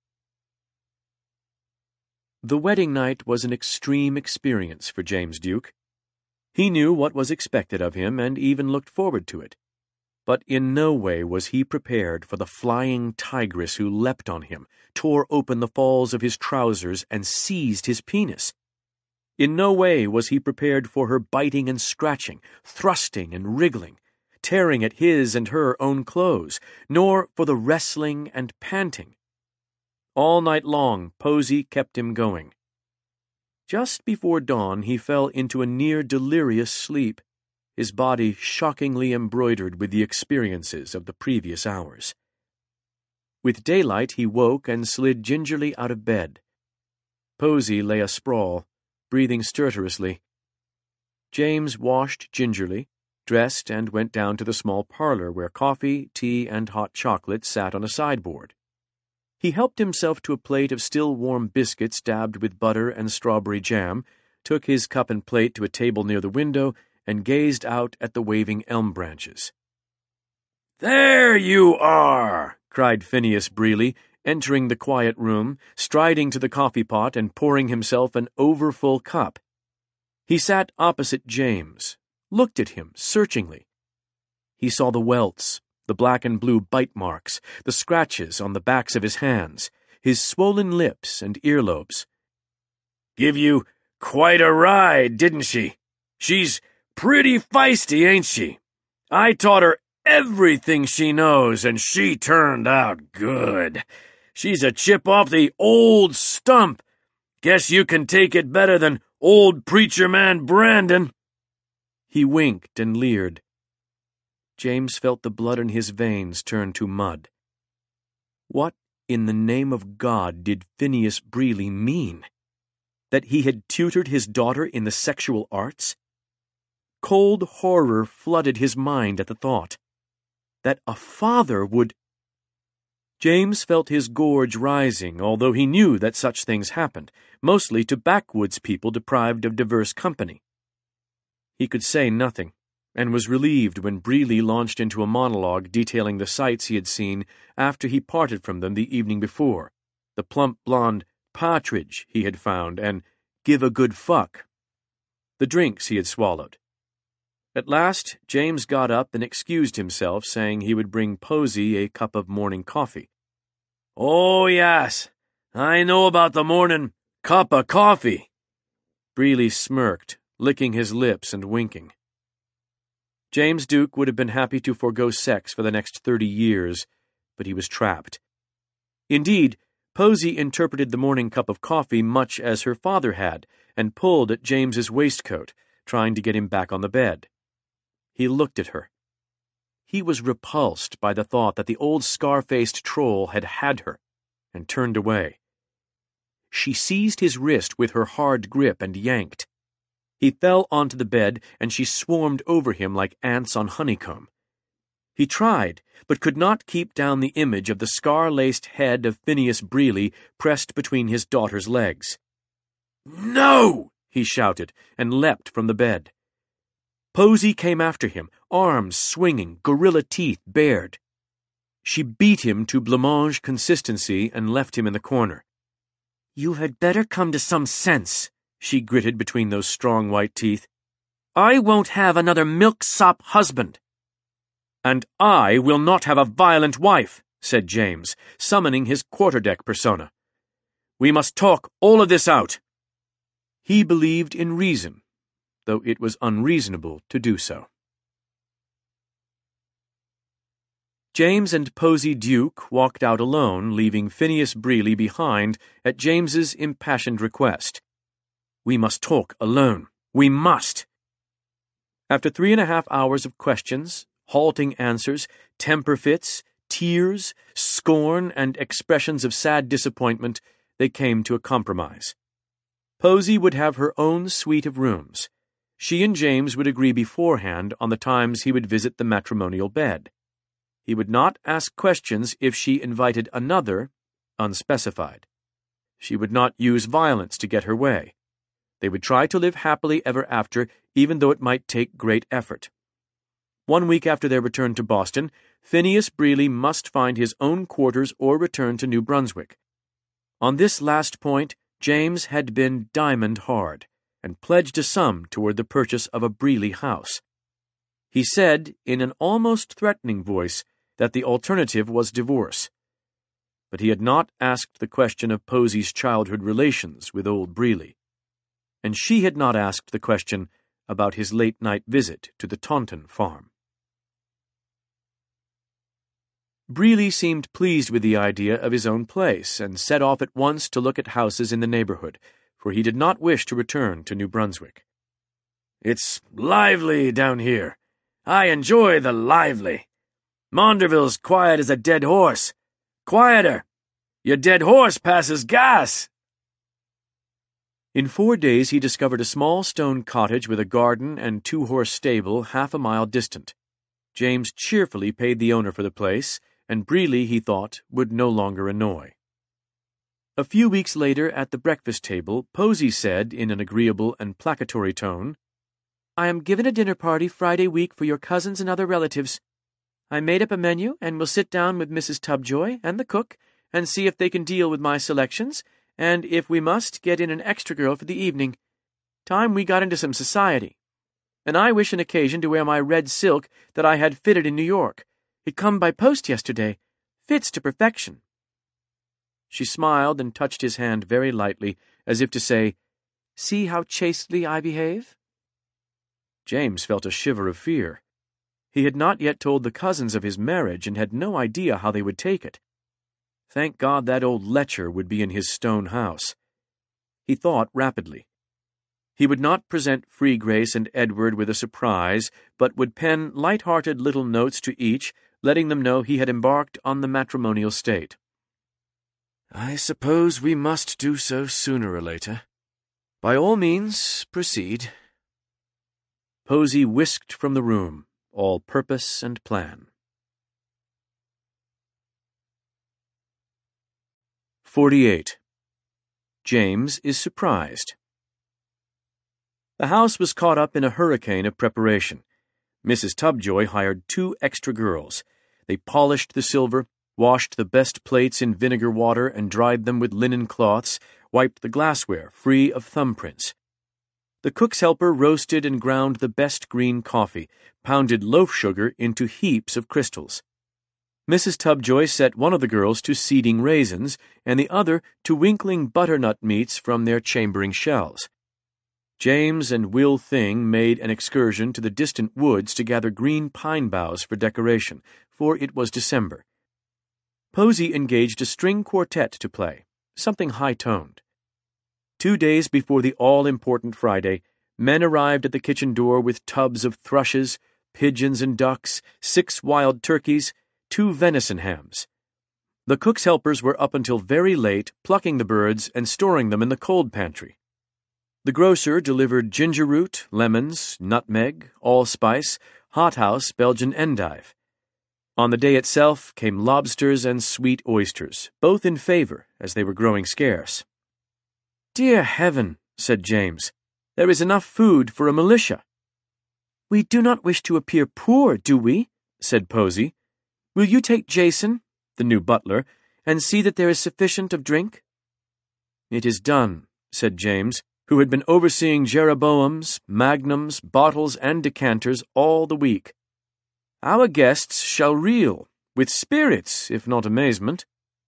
Speaker 1: The wedding night was an extreme experience for James Duke. He knew what was expected of him and even looked forward to it. But in no way was he prepared for the flying tigress who leapt on him, tore open the falls of his trousers, and seized his penis. In no way was he prepared for her biting and scratching, thrusting and wriggling, tearing at his and her own clothes, nor for the wrestling and panting. All night long, Posy kept him going. Just before dawn, he fell into a near-delirious sleep, his body shockingly embroidered with the experiences of the previous hours. With daylight, he woke and slid gingerly out of bed. Posy lay asprawl, breathing stertorously. James washed gingerly, dressed, and went down to the small parlor where coffee, tea, and hot chocolate sat on a sideboard. He helped himself to a plate of still-warm biscuits dabbed with butter and strawberry jam, took his cup and plate to a table near the window, and gazed out at the waving elm branches.
Speaker 2: "There you are!"
Speaker 1: cried Phineas Breely, entering the quiet room, striding to the coffee pot and pouring himself an overfull cup. He sat opposite James, looked at him searchingly. He saw the welts, the black and blue bite marks, the scratches on the backs of his hands, his swollen lips and earlobes.
Speaker 2: "Give you quite a ride, didn't she? She's pretty feisty, ain't she? I taught her everything she knows, and she turned out good. She's a chip off the old stump. Guess you can take it better than old preacher man Brandon."
Speaker 1: He winked and leered. James felt the blood in his veins turn to mud. What in the name of God did Phineas Breeley mean? That he had tutored his daughter in the sexual arts? Cold horror flooded his mind at the thought. That a father would... James felt his gorge rising, although he knew that such things happened, mostly to backwoods people deprived of diverse company. He could say nothing, and was relieved when Breeley launched into a monologue detailing the sights he had seen after he parted from them the evening before, the plump blonde partridge he had found, and give a good fuck, the drinks he had swallowed. At last, James got up and excused himself, saying he would bring Posey a cup of morning coffee.
Speaker 2: "Oh, yes, I know about the morning cup of coffee."
Speaker 1: Breeley smirked, licking his lips and winking. James Duke would have been happy to forego sex for the next thirty years, but he was trapped. Indeed, Posey interpreted the morning cup of coffee much as her father had, and pulled at James's waistcoat, trying to get him back on the bed. He looked at her. He was repulsed by the thought that the old scar-faced troll had had her, and turned away. She seized his wrist with her hard grip and yanked. He fell onto the bed, and she swarmed over him like ants on honeycomb. He tried, but could not keep down the image of the scar-laced head of Phineas Breeley pressed between his daughter's legs.
Speaker 2: "No!"
Speaker 1: he shouted, and leapt from the bed. Posey came after him, arms swinging, gorilla teeth bared. She beat him to blancmange consistency and left him in the corner. "You had better come to some sense," she gritted between those strong white teeth. "I won't have another milksop husband." "And I will not have a violent wife," said James, summoning his quarterdeck persona. "We must talk all of this out." He believed in reason, though it was unreasonable to do so. James and Posey Duke walked out alone, leaving Phineas Breeley behind at James's impassioned request. "We must talk alone. We must." After three and a half hours of questions, halting answers, temper fits, tears, scorn, and expressions of sad disappointment, they came to a compromise. Posey would have her own suite of rooms. She and James would agree beforehand on the times he would visit the matrimonial bed. He would not ask questions if she invited another, unspecified. She would not use violence to get her way. They would try to live happily ever after, even though it might take great effort. One week after their return to Boston, Phineas Breeley must find his own quarters or return to New Brunswick. On this last point, James had been diamond hard, and pledged a sum toward the purchase of a Breeley house. He said, in an almost threatening voice, that the alternative was divorce. But he had not asked the question of Posey's childhood relations with old Breeley, and she had not asked the question about his late-night visit to the Taunton farm. Breeley seemed pleased with the idea of his own place, and set off at once to look at houses in the neighborhood, for he did not wish to return to New Brunswick.
Speaker 2: "It's lively down here. I enjoy the lively. Maunderville's quiet as a dead horse. Quieter. Your dead horse passes gas."
Speaker 1: In four days he discovered a small stone cottage with a garden and two-horse stable half a mile distant. James cheerfully paid the owner for the place, and Breeley, he thought, would no longer annoy. A few weeks later, at the breakfast table, Posey said, in an agreeable and placatory tone, "I am giving a dinner party Friday week for your cousins and other relatives. I made up a menu, and will sit down with Missus Tubjoy and the cook, and see if they can deal with my selections, and if we must, get in an extra girl for the evening. Time we got into some society. And I wish an occasion to wear my red silk that I had fitted in New York. It come by post yesterday. Fits to perfection." She smiled and touched his hand very lightly, as if to say, "See how chastely I behave?" James felt a shiver of fear. He had not yet told the cousins of his marriage and had no idea how they would take it. Thank God that old lecher would be in his stone house. He thought rapidly. He would not present Freegrace and Edward with a surprise, but would pen light-hearted little notes to each, letting them know he had embarked on the matrimonial state. "I suppose we must do so sooner or later. By all means, proceed." Posey whisked from the room, all purpose and plan. forty-eight. James is surprised. The house was caught up in a hurricane of preparation. Missus Tubjoy hired two extra girls. They polished the silver, washed the best plates in vinegar water and dried them with linen cloths, wiped the glassware free of thumbprints. The cook's helper roasted and ground the best green coffee, pounded loaf sugar into heaps of crystals. Missus Tubjoy set one of the girls to seeding raisins, and the other to winkling butternut meats from their chambering shells. James and Will Thing made an excursion to the distant woods to gather green pine boughs for decoration, for it was December. Posey engaged a string quartet to play, something high-toned. Two days before the all-important Friday, men arrived at the kitchen door with tubs of thrushes, pigeons and ducks, six wild turkeys, two venison hams. The cook's helpers were up until very late, plucking the birds and storing them in the cold pantry. The grocer delivered ginger root, lemons, nutmeg, allspice, hothouse Belgian endive. On the day itself came lobsters and sweet oysters, both in favor, as they were growing scarce. "Dear heaven," said James, "there is enough food for a militia." "We do not wish to appear poor, do we?" said Posey. "Will you take Jason, the new butler, and see that there is sufficient of drink?" "It is done," said James, who had been overseeing Jeroboams, magnums, bottles, and decanters all the week. "Our guests shall reel, with spirits, if not amazement."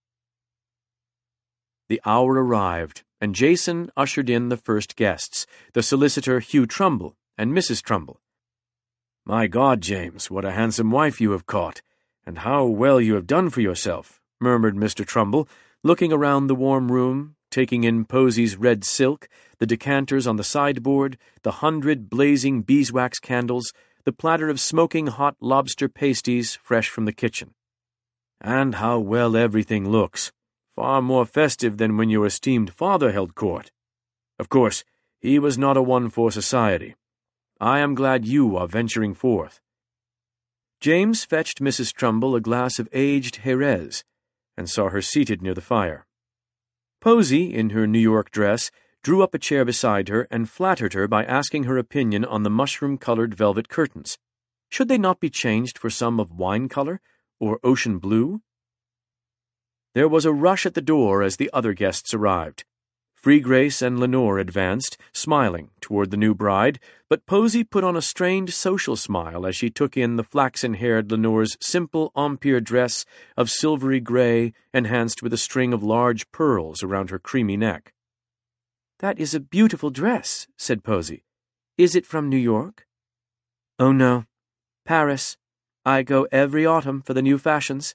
Speaker 1: The hour arrived, and Jason ushered in the first guests, the solicitor Hugh Trumbull and Missus Trumbull. "My God, James, what a handsome wife you have caught, and how well you have done for yourself," murmured Mister Trumbull, looking around the warm room, taking in Posey's red silk, the decanters on the sideboard, the hundred blazing beeswax candles, the platter of smoking hot lobster pasties fresh from the kitchen. "And how well everything looks. Far more festive than when your esteemed father held court. Of course, he was not a one for society. I am glad you are venturing forth." James fetched Missus Trumbull a glass of aged Jerez, and saw her seated near the fire. Posey, in her New York dress, drew up a chair beside her and flattered her by asking her opinion on the mushroom-colored velvet curtains. Should they not be changed for some of wine color, or ocean blue? There was a rush at the door as the other guests arrived. Freegrace and Lenore advanced, smiling, toward the new bride, but Posey put on a strained social smile as she took in the flaxen-haired Lenore's simple Empire dress of silvery gray, enhanced with a string of large pearls around her creamy neck. "That is a beautiful dress," said Posey. "Is it from New York?" "Oh, no. Paris. I go every autumn for the new fashions."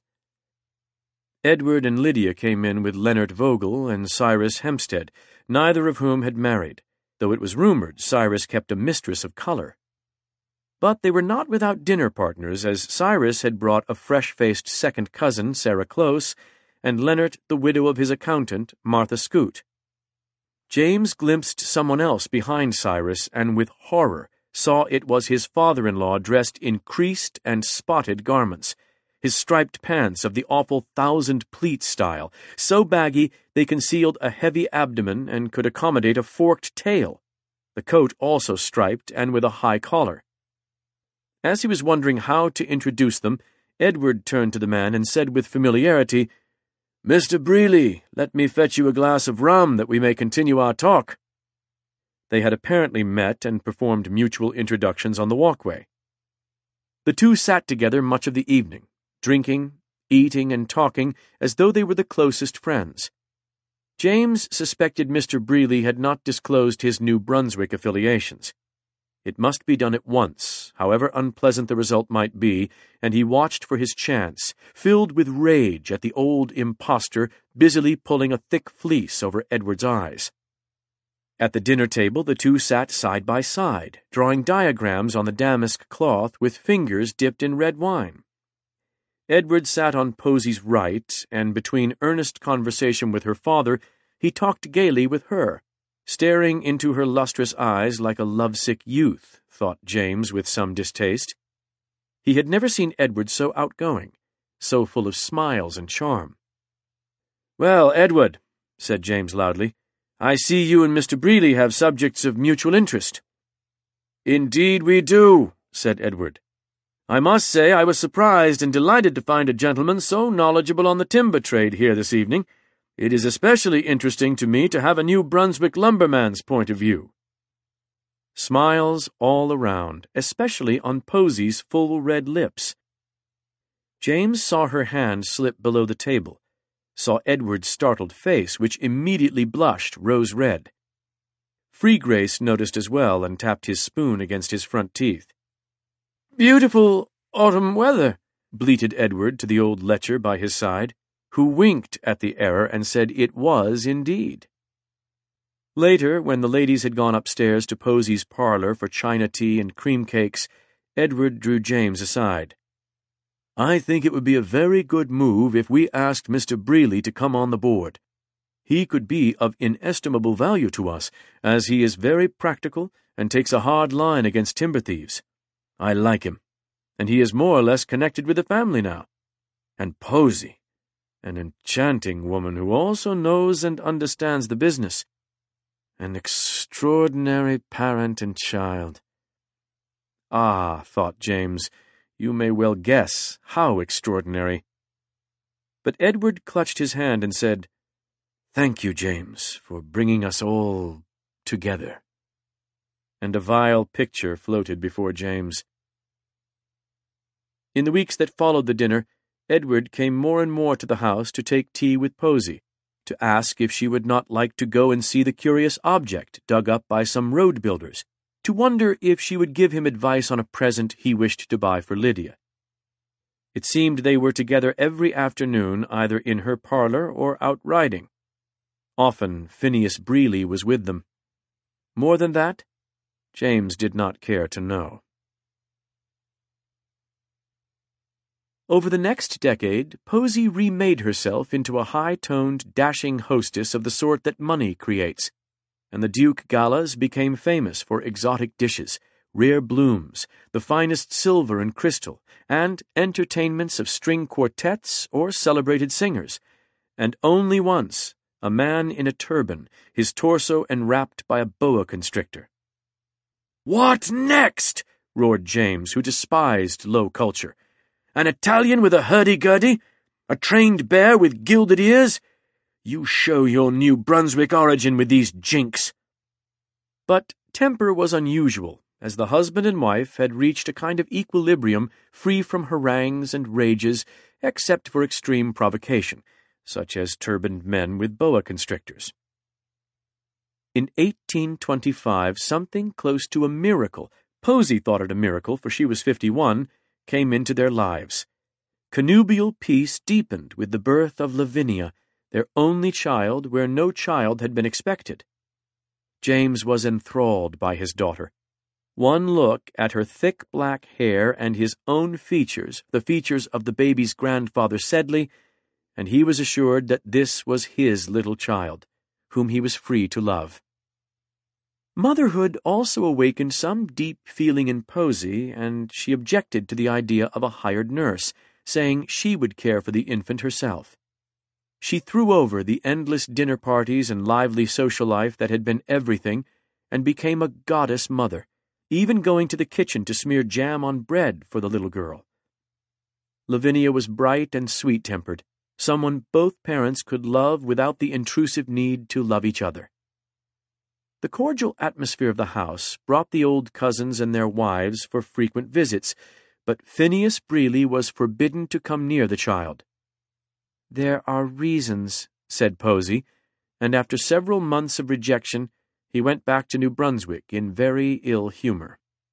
Speaker 1: Edward and Lydia came in with Leonard Vogel and Cyrus Hempstead, neither of whom had married, though it was rumored Cyrus kept a mistress of color. But they were not without dinner partners, as Cyrus had brought a fresh-faced second cousin, Sarah Close, and Leonard the widow of his accountant, Martha Scoot. James glimpsed someone else behind Cyrus, and with horror saw it was his father-in-law dressed in creased and spotted garments, his striped pants of the awful thousand-pleat style, so baggy they concealed a heavy abdomen and could accommodate a forked tail, the coat also striped and with a high collar. As he was wondering how to introduce them, Edward turned to the man and said with familiarity, "Mister Breeley, let me fetch you a glass of rum that we may continue our talk." They had apparently met and performed mutual introductions on the walkway. The two sat together much of the evening, drinking, eating, and talking as though they were the closest friends. James suspected Mister Breeley had not disclosed his New Brunswick affiliations. It must be done at once, however unpleasant the result might be, and he watched for his chance, filled with rage at the old impostor busily pulling a thick fleece over Edward's eyes. At the dinner table the two sat side by side, drawing diagrams on the damask cloth with fingers dipped in red wine. Edward sat on Posy's right, and between earnest conversation with her father, he talked gaily with her, staring into her lustrous eyes like a lovesick youth, thought James with some distaste. He had never seen Edward so outgoing, so full of smiles and charm. "Well, Edward," said James loudly, "I see you and Mister Breely have subjects of mutual interest." "Indeed we do," said Edward. "I must say I was surprised and delighted to find a gentleman so knowledgeable on the timber trade here this evening. It is especially interesting to me to have a New Brunswick lumberman's point of view." Smiles all around, especially on Posy's full red lips. James saw her hand slip below the table, saw Edward's startled face, which immediately blushed rose red. Freegrace noticed as well and tapped his spoon against his front teeth. "Beautiful autumn weather," bleated Edward to the old lecher by his side, who winked at the error and said it was indeed. Later, when the ladies had gone upstairs to Posy's parlour for china tea and cream cakes, Edward drew James aside. "I think it would be a very good move if we asked Mister Breely to come on the board. He could be of inestimable value to us, as he is very practical and takes a hard line against timber thieves. I like him, and he is more or less connected with the family now. And Posy, an enchanting woman who also knows and understands the business. An extraordinary parent and child." "Ah," thought James, "you may well guess how extraordinary." But Edward clutched his hand and said, "Thank you, James, for bringing us all together." And a vile picture floated before James. In the weeks that followed the dinner, Edward came more and more to the house to take tea with Posy, to ask if she would not like to go and see the curious object dug up by some road builders, to wonder if she would give him advice on a present he wished to buy for Lydia. It seemed they were together every afternoon, either in her parlour or out riding. Often Phineas Breely was with them. More than that, James did not care to know. Over the next decade, Posy remade herself into a high-toned, dashing hostess of the sort that money creates, and the Duke galas became famous for exotic dishes, rare blooms, the finest silver and crystal, and entertainments of string quartets or celebrated singers, and only once a man in a turban, his torso enwrapped by a boa constrictor. "What next?" roared James, who despised low culture. "An Italian with a hurdy-gurdy? A trained bear with gilded ears? You show your New Brunswick origin with these jinks." But temper was unusual, as the husband and wife had reached a kind of equilibrium free from harangues and rages, except for extreme provocation, such as turbaned men with boa constrictors. In eighteen twenty-five, something close to a miracle, Posy thought it a miracle, for she was fifty-one, came into their lives. Connubial peace deepened with the birth of Lavinia, their only child where no child had been expected. James was enthralled by his daughter. One look at her thick black hair and his own features, the features of the baby's grandfather Sedley, and he was assured that this was his little child, whom he was free to love. Motherhood also awakened some deep feeling in Posy, and she objected to the idea of a hired nurse, saying she would care for the infant herself. She threw over the endless dinner parties and lively social life that had been everything, and became a goddess mother, even going to the kitchen to smear jam on bread for the little girl. Lavinia was bright and sweet-tempered, someone both parents could love without the intrusive need to love each other. The cordial atmosphere of the house brought the old cousins and their wives for frequent visits, but Phineas Breely was forbidden to come near the child. "There are reasons," said Posy, and after several months of rejection, he went back to New Brunswick in very ill humor.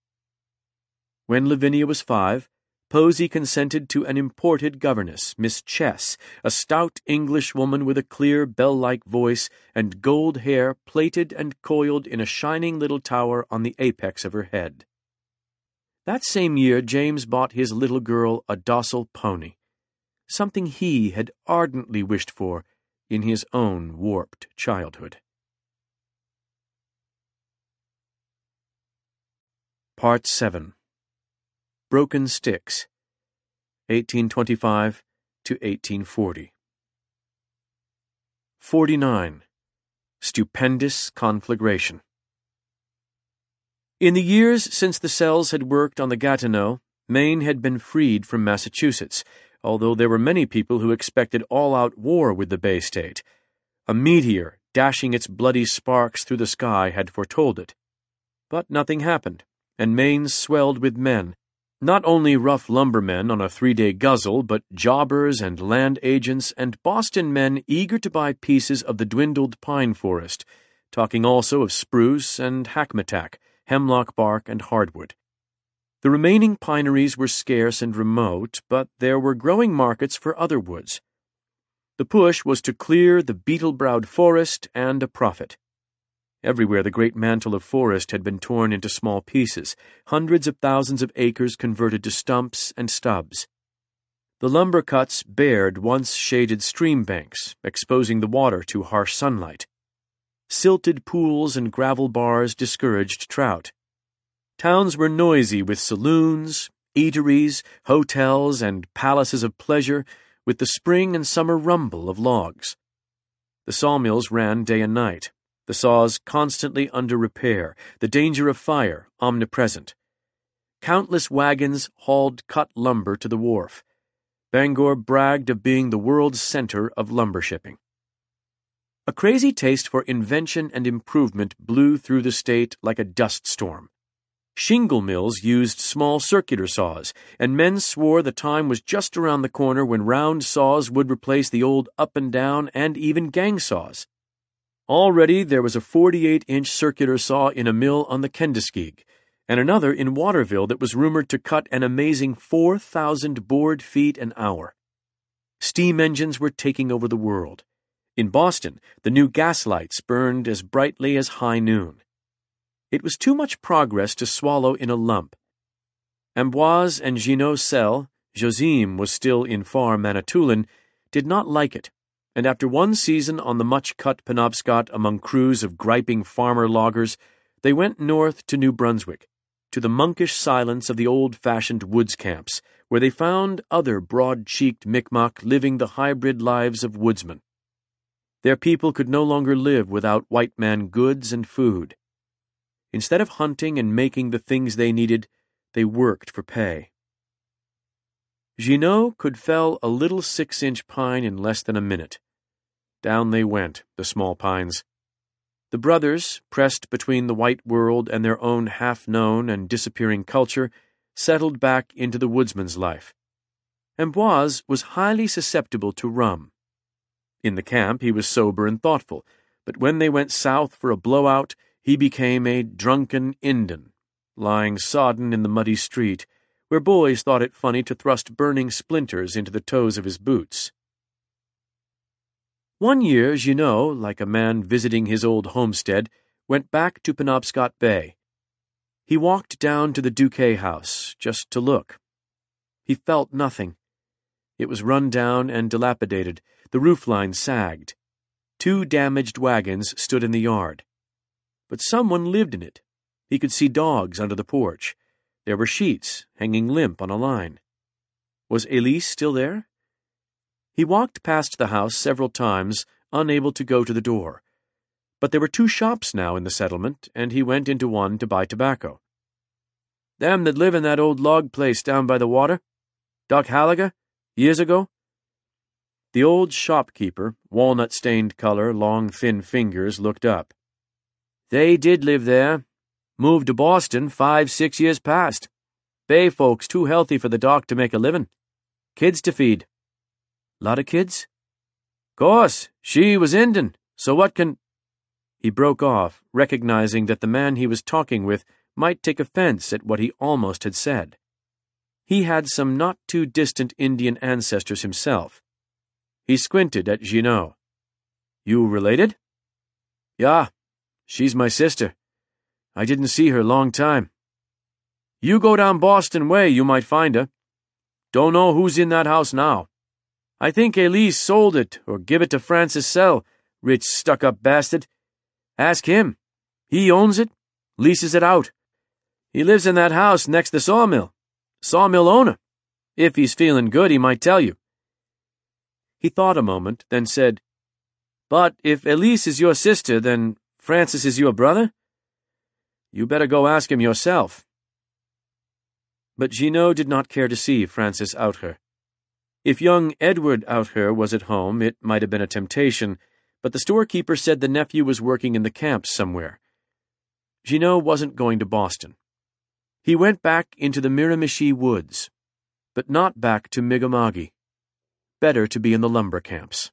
Speaker 1: When Lavinia was five, Posey consented to an imported governess, Miss Chess, a stout English woman with a clear bell-like voice and gold hair plaited and coiled in a shining little tower on the apex of her head. That same year James bought his little girl a docile pony, something he had ardently wished for in his own warped childhood. Part seven. Broken Sticks, eighteen twenty-five to eighteen forty. forty-nine. Stupendous Conflagration. In the years since the cells had worked on the Gatineau, Maine had been freed from Massachusetts, although there were many people who expected all-out war with the Bay State. A meteor dashing its bloody sparks through the sky had foretold it. But nothing happened, and Maine swelled with men, not only rough lumbermen on a three-day guzzle, but jobbers and land agents and Boston men eager to buy pieces of the dwindled pine forest, talking also of spruce and hackmatack, hemlock bark and hardwood. The remaining pineries were scarce and remote, but there were growing markets for other woods. The push was to clear the beetle-browed forest and a profit. Everywhere the great mantle of forest had been torn into small pieces, hundreds of thousands of acres converted to stumps and stubs. The lumber cuts bared once shaded stream banks, exposing the water to harsh sunlight. Silted pools and gravel bars discouraged trout. Towns were noisy with saloons, eateries, hotels, and palaces of pleasure, with the spring and summer rumble of logs. The sawmills ran day and night, the saws constantly under repair, the danger of fire omnipresent. Countless wagons hauled cut lumber to the wharf. Bangor bragged of being the world's center of lumber shipping. A crazy taste for invention and improvement blew through the state like a dust storm. Shingle mills used small circular saws, and men swore the time was just around the corner when round saws would replace the old up-and-down and even gang saws. Already there was a forty-eight inch circular saw in a mill on the Kenduskeag, and another in Waterville that was rumored to cut an amazing four thousand board feet an hour. Steam engines were taking over the world. In Boston, the new gas lights burned as brightly as high noon. It was too much progress to swallow in a lump. Amboise and Jeannot's cell, Josime was still in far Manitoulin, did not like it, and after one season on the much-cut Penobscot among crews of griping farmer loggers, they went north to New Brunswick, to the monkish silence of the old-fashioned woods camps, where they found other broad-cheeked Mi'kmaq living the hybrid lives of woodsmen. Their people could no longer live without white man goods and food. Instead of hunting and making the things they needed, they worked for pay. Jeannot could fell a little six-inch pine in less than a minute. Down they went, the small pines. The brothers, pressed between the white world and their own half-known and disappearing culture, settled back into the woodsman's life. Amboise was highly susceptible to rum. In the camp he was sober and thoughtful, but when they went south for a blowout, he became a drunken Indian, lying sodden in the muddy street, where boys thought it funny to thrust burning splinters into the toes of his boots. One year, Jeannot, like a man visiting his old homestead, went back to Penobscot Bay. He walked down to the Duquet house, just to look. He felt nothing. It was run down and dilapidated. The roofline sagged. Two damaged wagons stood in the yard. But someone lived in it. He could see dogs under the porch. There were sheets hanging limp on a line. Was Elise still there? He walked past the house several times, unable to go to the door. But there were two shops now in the settlement, and he went into one to buy tobacco. "Them that live in that old log place down by the water? Doc Halliger? Years ago?" The old shopkeeper, walnut-stained color, long, thin fingers, looked up. "They did live there. Moved to Boston five, six years past. Bay folks too healthy for the doc to make a living. Kids to feed." "Lot of kids?" "Course, she was Indian, so what can—" He broke off, recognizing that the man he was talking with might take offense at what he almost had said. He had some not-too-distant Indian ancestors himself. He squinted at Jeannot. "You related?" "Yeah, she's my sister. I didn't see her long time. You go down Boston way, you might find her. Don't know who's in that house now. I think Elise sold it or give it to Francis Sell, rich stuck-up bastard. Ask him. He owns it, leases it out. He lives in that house next the sawmill. Sawmill owner. If he's feeling good, he might tell you." He thought a moment, then said, "But if Elise is your sister, then Francis is your brother? You better go ask him yourself." But Jeannot did not care to see Francis Outher. If young Edward Outher was at home, it might have been a temptation, but the storekeeper said the nephew was working in the camps somewhere. Jeannot wasn't going to Boston. He went back into the Miramichi woods, but not back to Migamagi. Better to be in the lumber camps.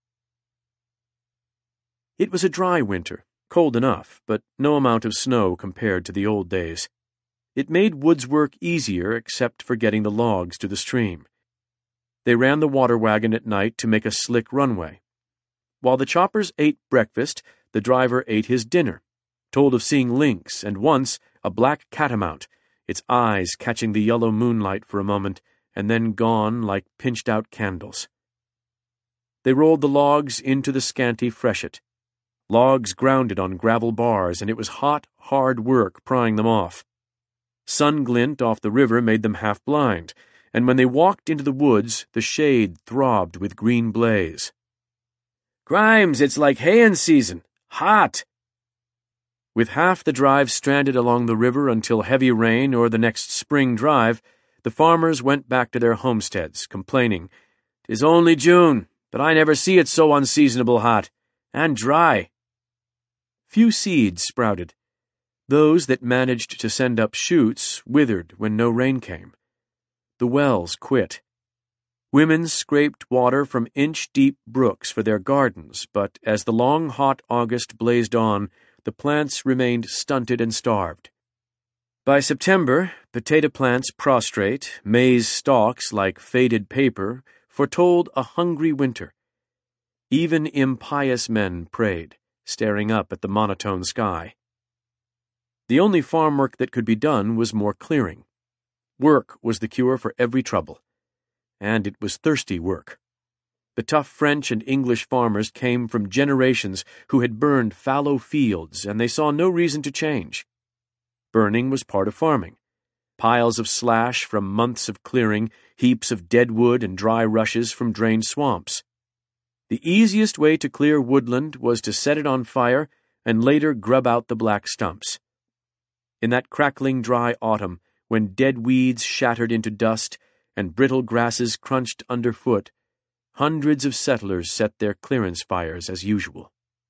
Speaker 1: It was a dry winter, cold enough, but no amount of snow compared to the old days. It made woods work easier except for getting the logs to the stream. They ran the water wagon at night to make a slick runway. While the choppers ate breakfast, the driver ate his dinner, told of seeing lynx and once a black catamount, its eyes catching the yellow moonlight for a moment and then gone like pinched-out candles. They rolled the logs into the scanty freshet. Logs grounded on gravel bars, and it was hot, hard work prying them off. Sun glint off the river made them half-blind, and when they walked into the woods, the shade throbbed with green blaze. "Grimes, it's like haying season. Hot!" With half the drive stranded along the river until heavy rain or the next spring drive, the farmers went back to their homesteads, complaining, "'Tis only June, but I never see it so unseasonable hot. And dry." Few seeds sprouted. Those that managed to send up shoots withered when no rain came. The wells quit. Women scraped water from inch-deep brooks for their gardens, but as the long, hot August blazed on, the plants remained stunted and starved. By September, potato plants prostrate, maize stalks like faded paper, foretold a hungry winter. Even impious men prayed, staring up at the monotone sky. The only farm work that could be done was more clearing. Work was the cure for every trouble. And it was thirsty work. The tough French and English farmers came from generations who had burned fallow fields, and they saw no reason to change. Burning was part of farming. Piles of slash from months of clearing, heaps of dead wood and dry rushes from drained swamps. The easiest way to clear woodland was to set it on fire and later grub out the black stumps. In that crackling dry autumn, when dead weeds shattered into dust and brittle grasses crunched underfoot, hundreds of settlers set their clearance fires as usual.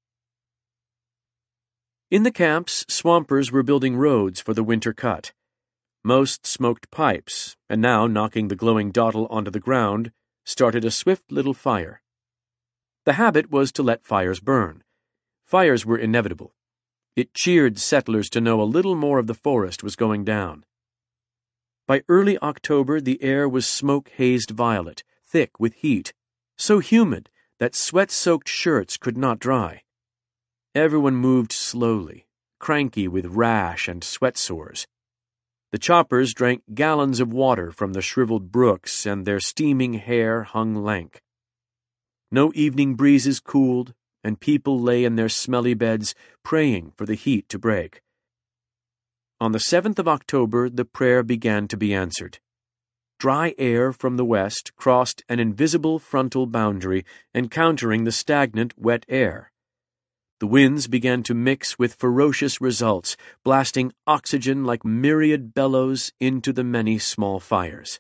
Speaker 1: In the camps, swampers were building roads for the winter cut. Most smoked pipes, and now, knocking the glowing dottle onto the ground, started a swift little fire. The habit was to let fires burn. Fires were inevitable. It cheered settlers to know a little more of the forest was going down. By early October, the air was smoke-hazed violet, thick with heat, so humid that sweat-soaked shirts could not dry. Everyone moved slowly, cranky with rash and sweat sores. The choppers drank gallons of water from the shriveled brooks, and their steaming hair hung lank. No evening breezes cooled, and people lay in their smelly beds, praying for the heat to break. On the seventh of October, the prayer began to be answered. Dry air from the west crossed an invisible frontal boundary, encountering the stagnant wet air. The winds began to mix with ferocious results, blasting oxygen like myriad bellows into the many small fires.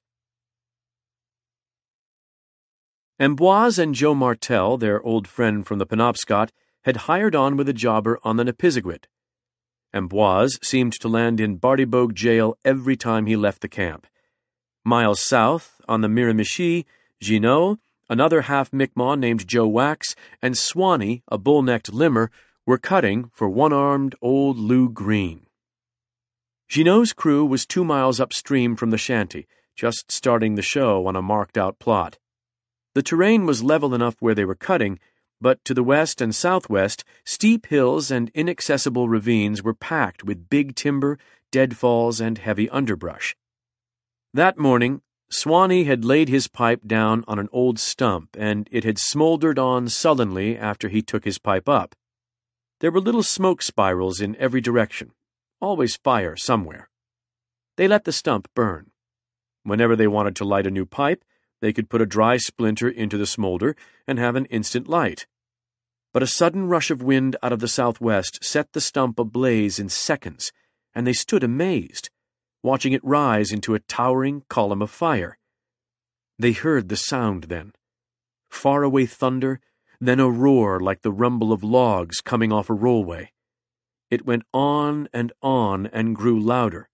Speaker 1: Amboise and Joe Martel, their old friend from the Penobscot, had hired on with a jobber on the Nipisiguit. Amboise seemed to land in Bartybogue jail every time he left the camp. Miles south, on the Miramichi, Jeannot, another half-Mi'kmaq named Joe Wax, and Swanee, a bull-necked limmer, were cutting for one-armed old Lou Green. Jeannot's crew was two miles upstream from the shanty, just starting the show on a marked-out plot. The terrain was level enough where they were cutting, but to the west and southwest, steep hills and inaccessible ravines were packed with big timber, deadfalls, and heavy underbrush. That morning, Swanee had laid his pipe down on an old stump, and it had smoldered on sullenly after he took his pipe up. There were little smoke spirals in every direction, always fire somewhere. They let the stump burn. Whenever they wanted to light a new pipe, they could put a dry splinter into the smolder and have an instant light. But a sudden rush of wind out of the southwest set the stump ablaze in seconds, and they stood amazed, watching it rise into a towering column of fire. They heard the sound then. Faraway thunder, then a roar like the rumble of logs coming off a rollway. It went on and on and grew louder.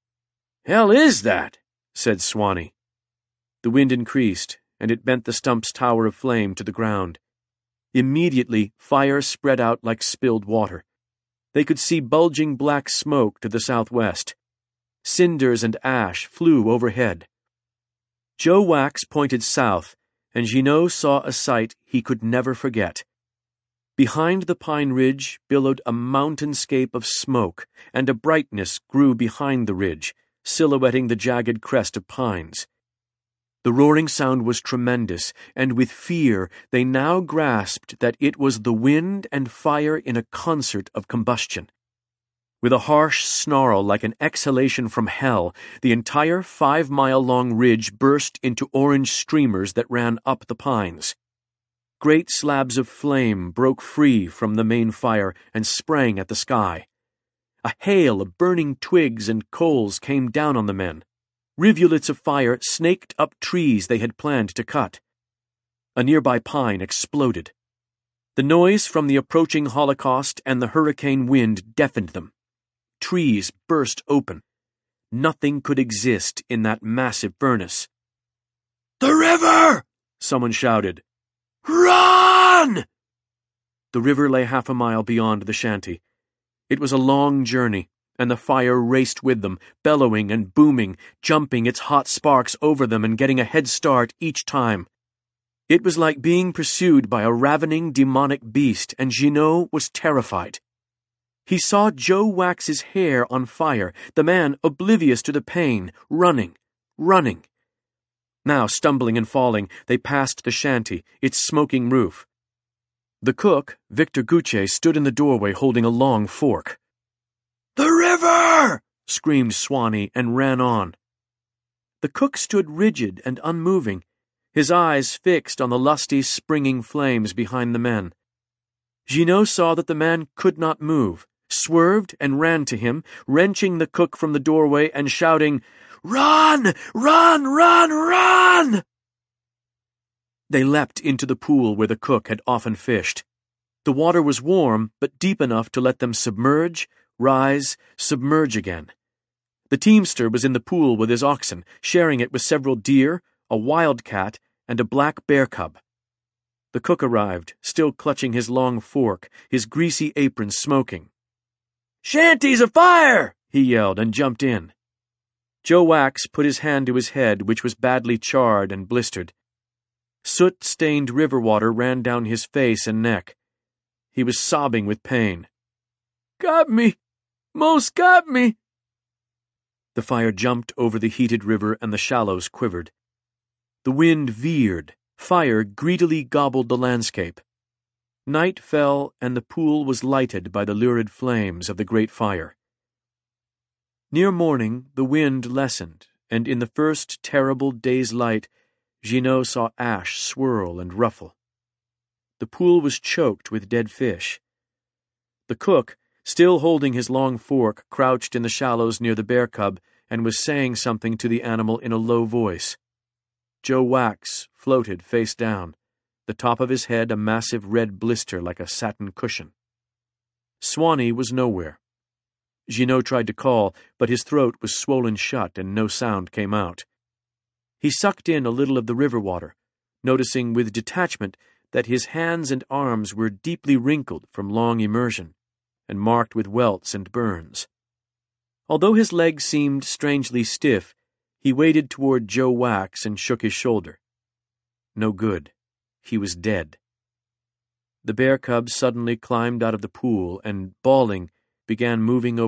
Speaker 2: "Hell is that?"
Speaker 1: said Swanee. The wind increased, and it bent the stump's tower of flame to the ground. Immediately, fire spread out like spilled water. They could see bulging black smoke to the southwest. Cinders and ash flew overhead. Joe Wax pointed south, and Jeannot saw a sight he could never forget. Behind the pine ridge billowed a mountainscape of smoke, and a brightness grew behind the ridge, silhouetting the jagged crest of pines. The roaring sound was tremendous, and with fear they now grasped that it was the wind and fire in a concert of combustion. With a harsh snarl like an exhalation from hell, the entire five-mile-long ridge burst into orange streamers that ran up the pines. Great slabs of flame broke free from the main fire and sprang at the sky. A hail of burning twigs and coals came down on the men. Rivulets of fire snaked up trees they had planned to cut. A nearby pine exploded. The noise from the approaching holocaust and the hurricane wind deafened them. Trees burst open. Nothing could exist in that massive furnace.
Speaker 2: "The river!"
Speaker 1: someone shouted.
Speaker 2: "Run!"
Speaker 1: The river lay half a mile beyond the shanty. It was a long journey, and the fire raced with them, bellowing and booming, jumping its hot sparks over them and getting a head start each time. It was like being pursued by a ravening demonic beast, and Jeannot was terrified. He saw Joe Wax's hair on fire, the man oblivious to the pain, running, running. Now, stumbling and falling, they passed the shanty, its smoking roof. The cook, Victor Gucce, stood in the doorway holding a long fork.
Speaker 2: "The river!"
Speaker 1: screamed Swanee and ran on. The cook stood rigid and unmoving, his eyes fixed on the lusty, springing flames behind the men. Jeannot saw that the man could not move, swerved and ran to him, wrenching the cook from the doorway and shouting, "Run! Run! Run! Run!" They leapt into the pool where the cook had often fished. The water was warm, but deep enough to let them submerge, rise, submerge again. The teamster was in the pool with his oxen, sharing it with several deer, a wildcat, and a black bear cub. The cook arrived, still clutching his long fork, his greasy apron smoking. "Shanty's afire!" he yelled and jumped in. Joe Wax put his hand to his head, which was badly charred and blistered. Soot-stained river water ran down his face and neck. He was sobbing with pain. "Got me! Most got me!" The fire jumped over the heated river and the shallows quivered. The wind veered. Fire greedily gobbled the landscape. Night fell, and the pool was lighted by the lurid flames of the great fire. Near morning, the wind lessened, and in the first terrible day's light, Jeannot saw ash swirl and ruffle. The pool was choked with dead fish. The cook, still holding his long fork, crouched in the shallows near the bear cub and was saying something to the animal in a low voice. Joe Wax floated face down, the top of his head a massive red blister like a satin cushion. Swanee was nowhere. Jeannot tried to call, but his throat was swollen shut and no sound came out. He sucked in a little of the river water, noticing with detachment that his hands and arms were deeply wrinkled from long immersion and marked with welts and burns. Although his leg seemed strangely stiff, he waded toward Joe Wax and shook his shoulder. No good. He was dead. The bear cub suddenly climbed out of the pool and, bawling, began moving over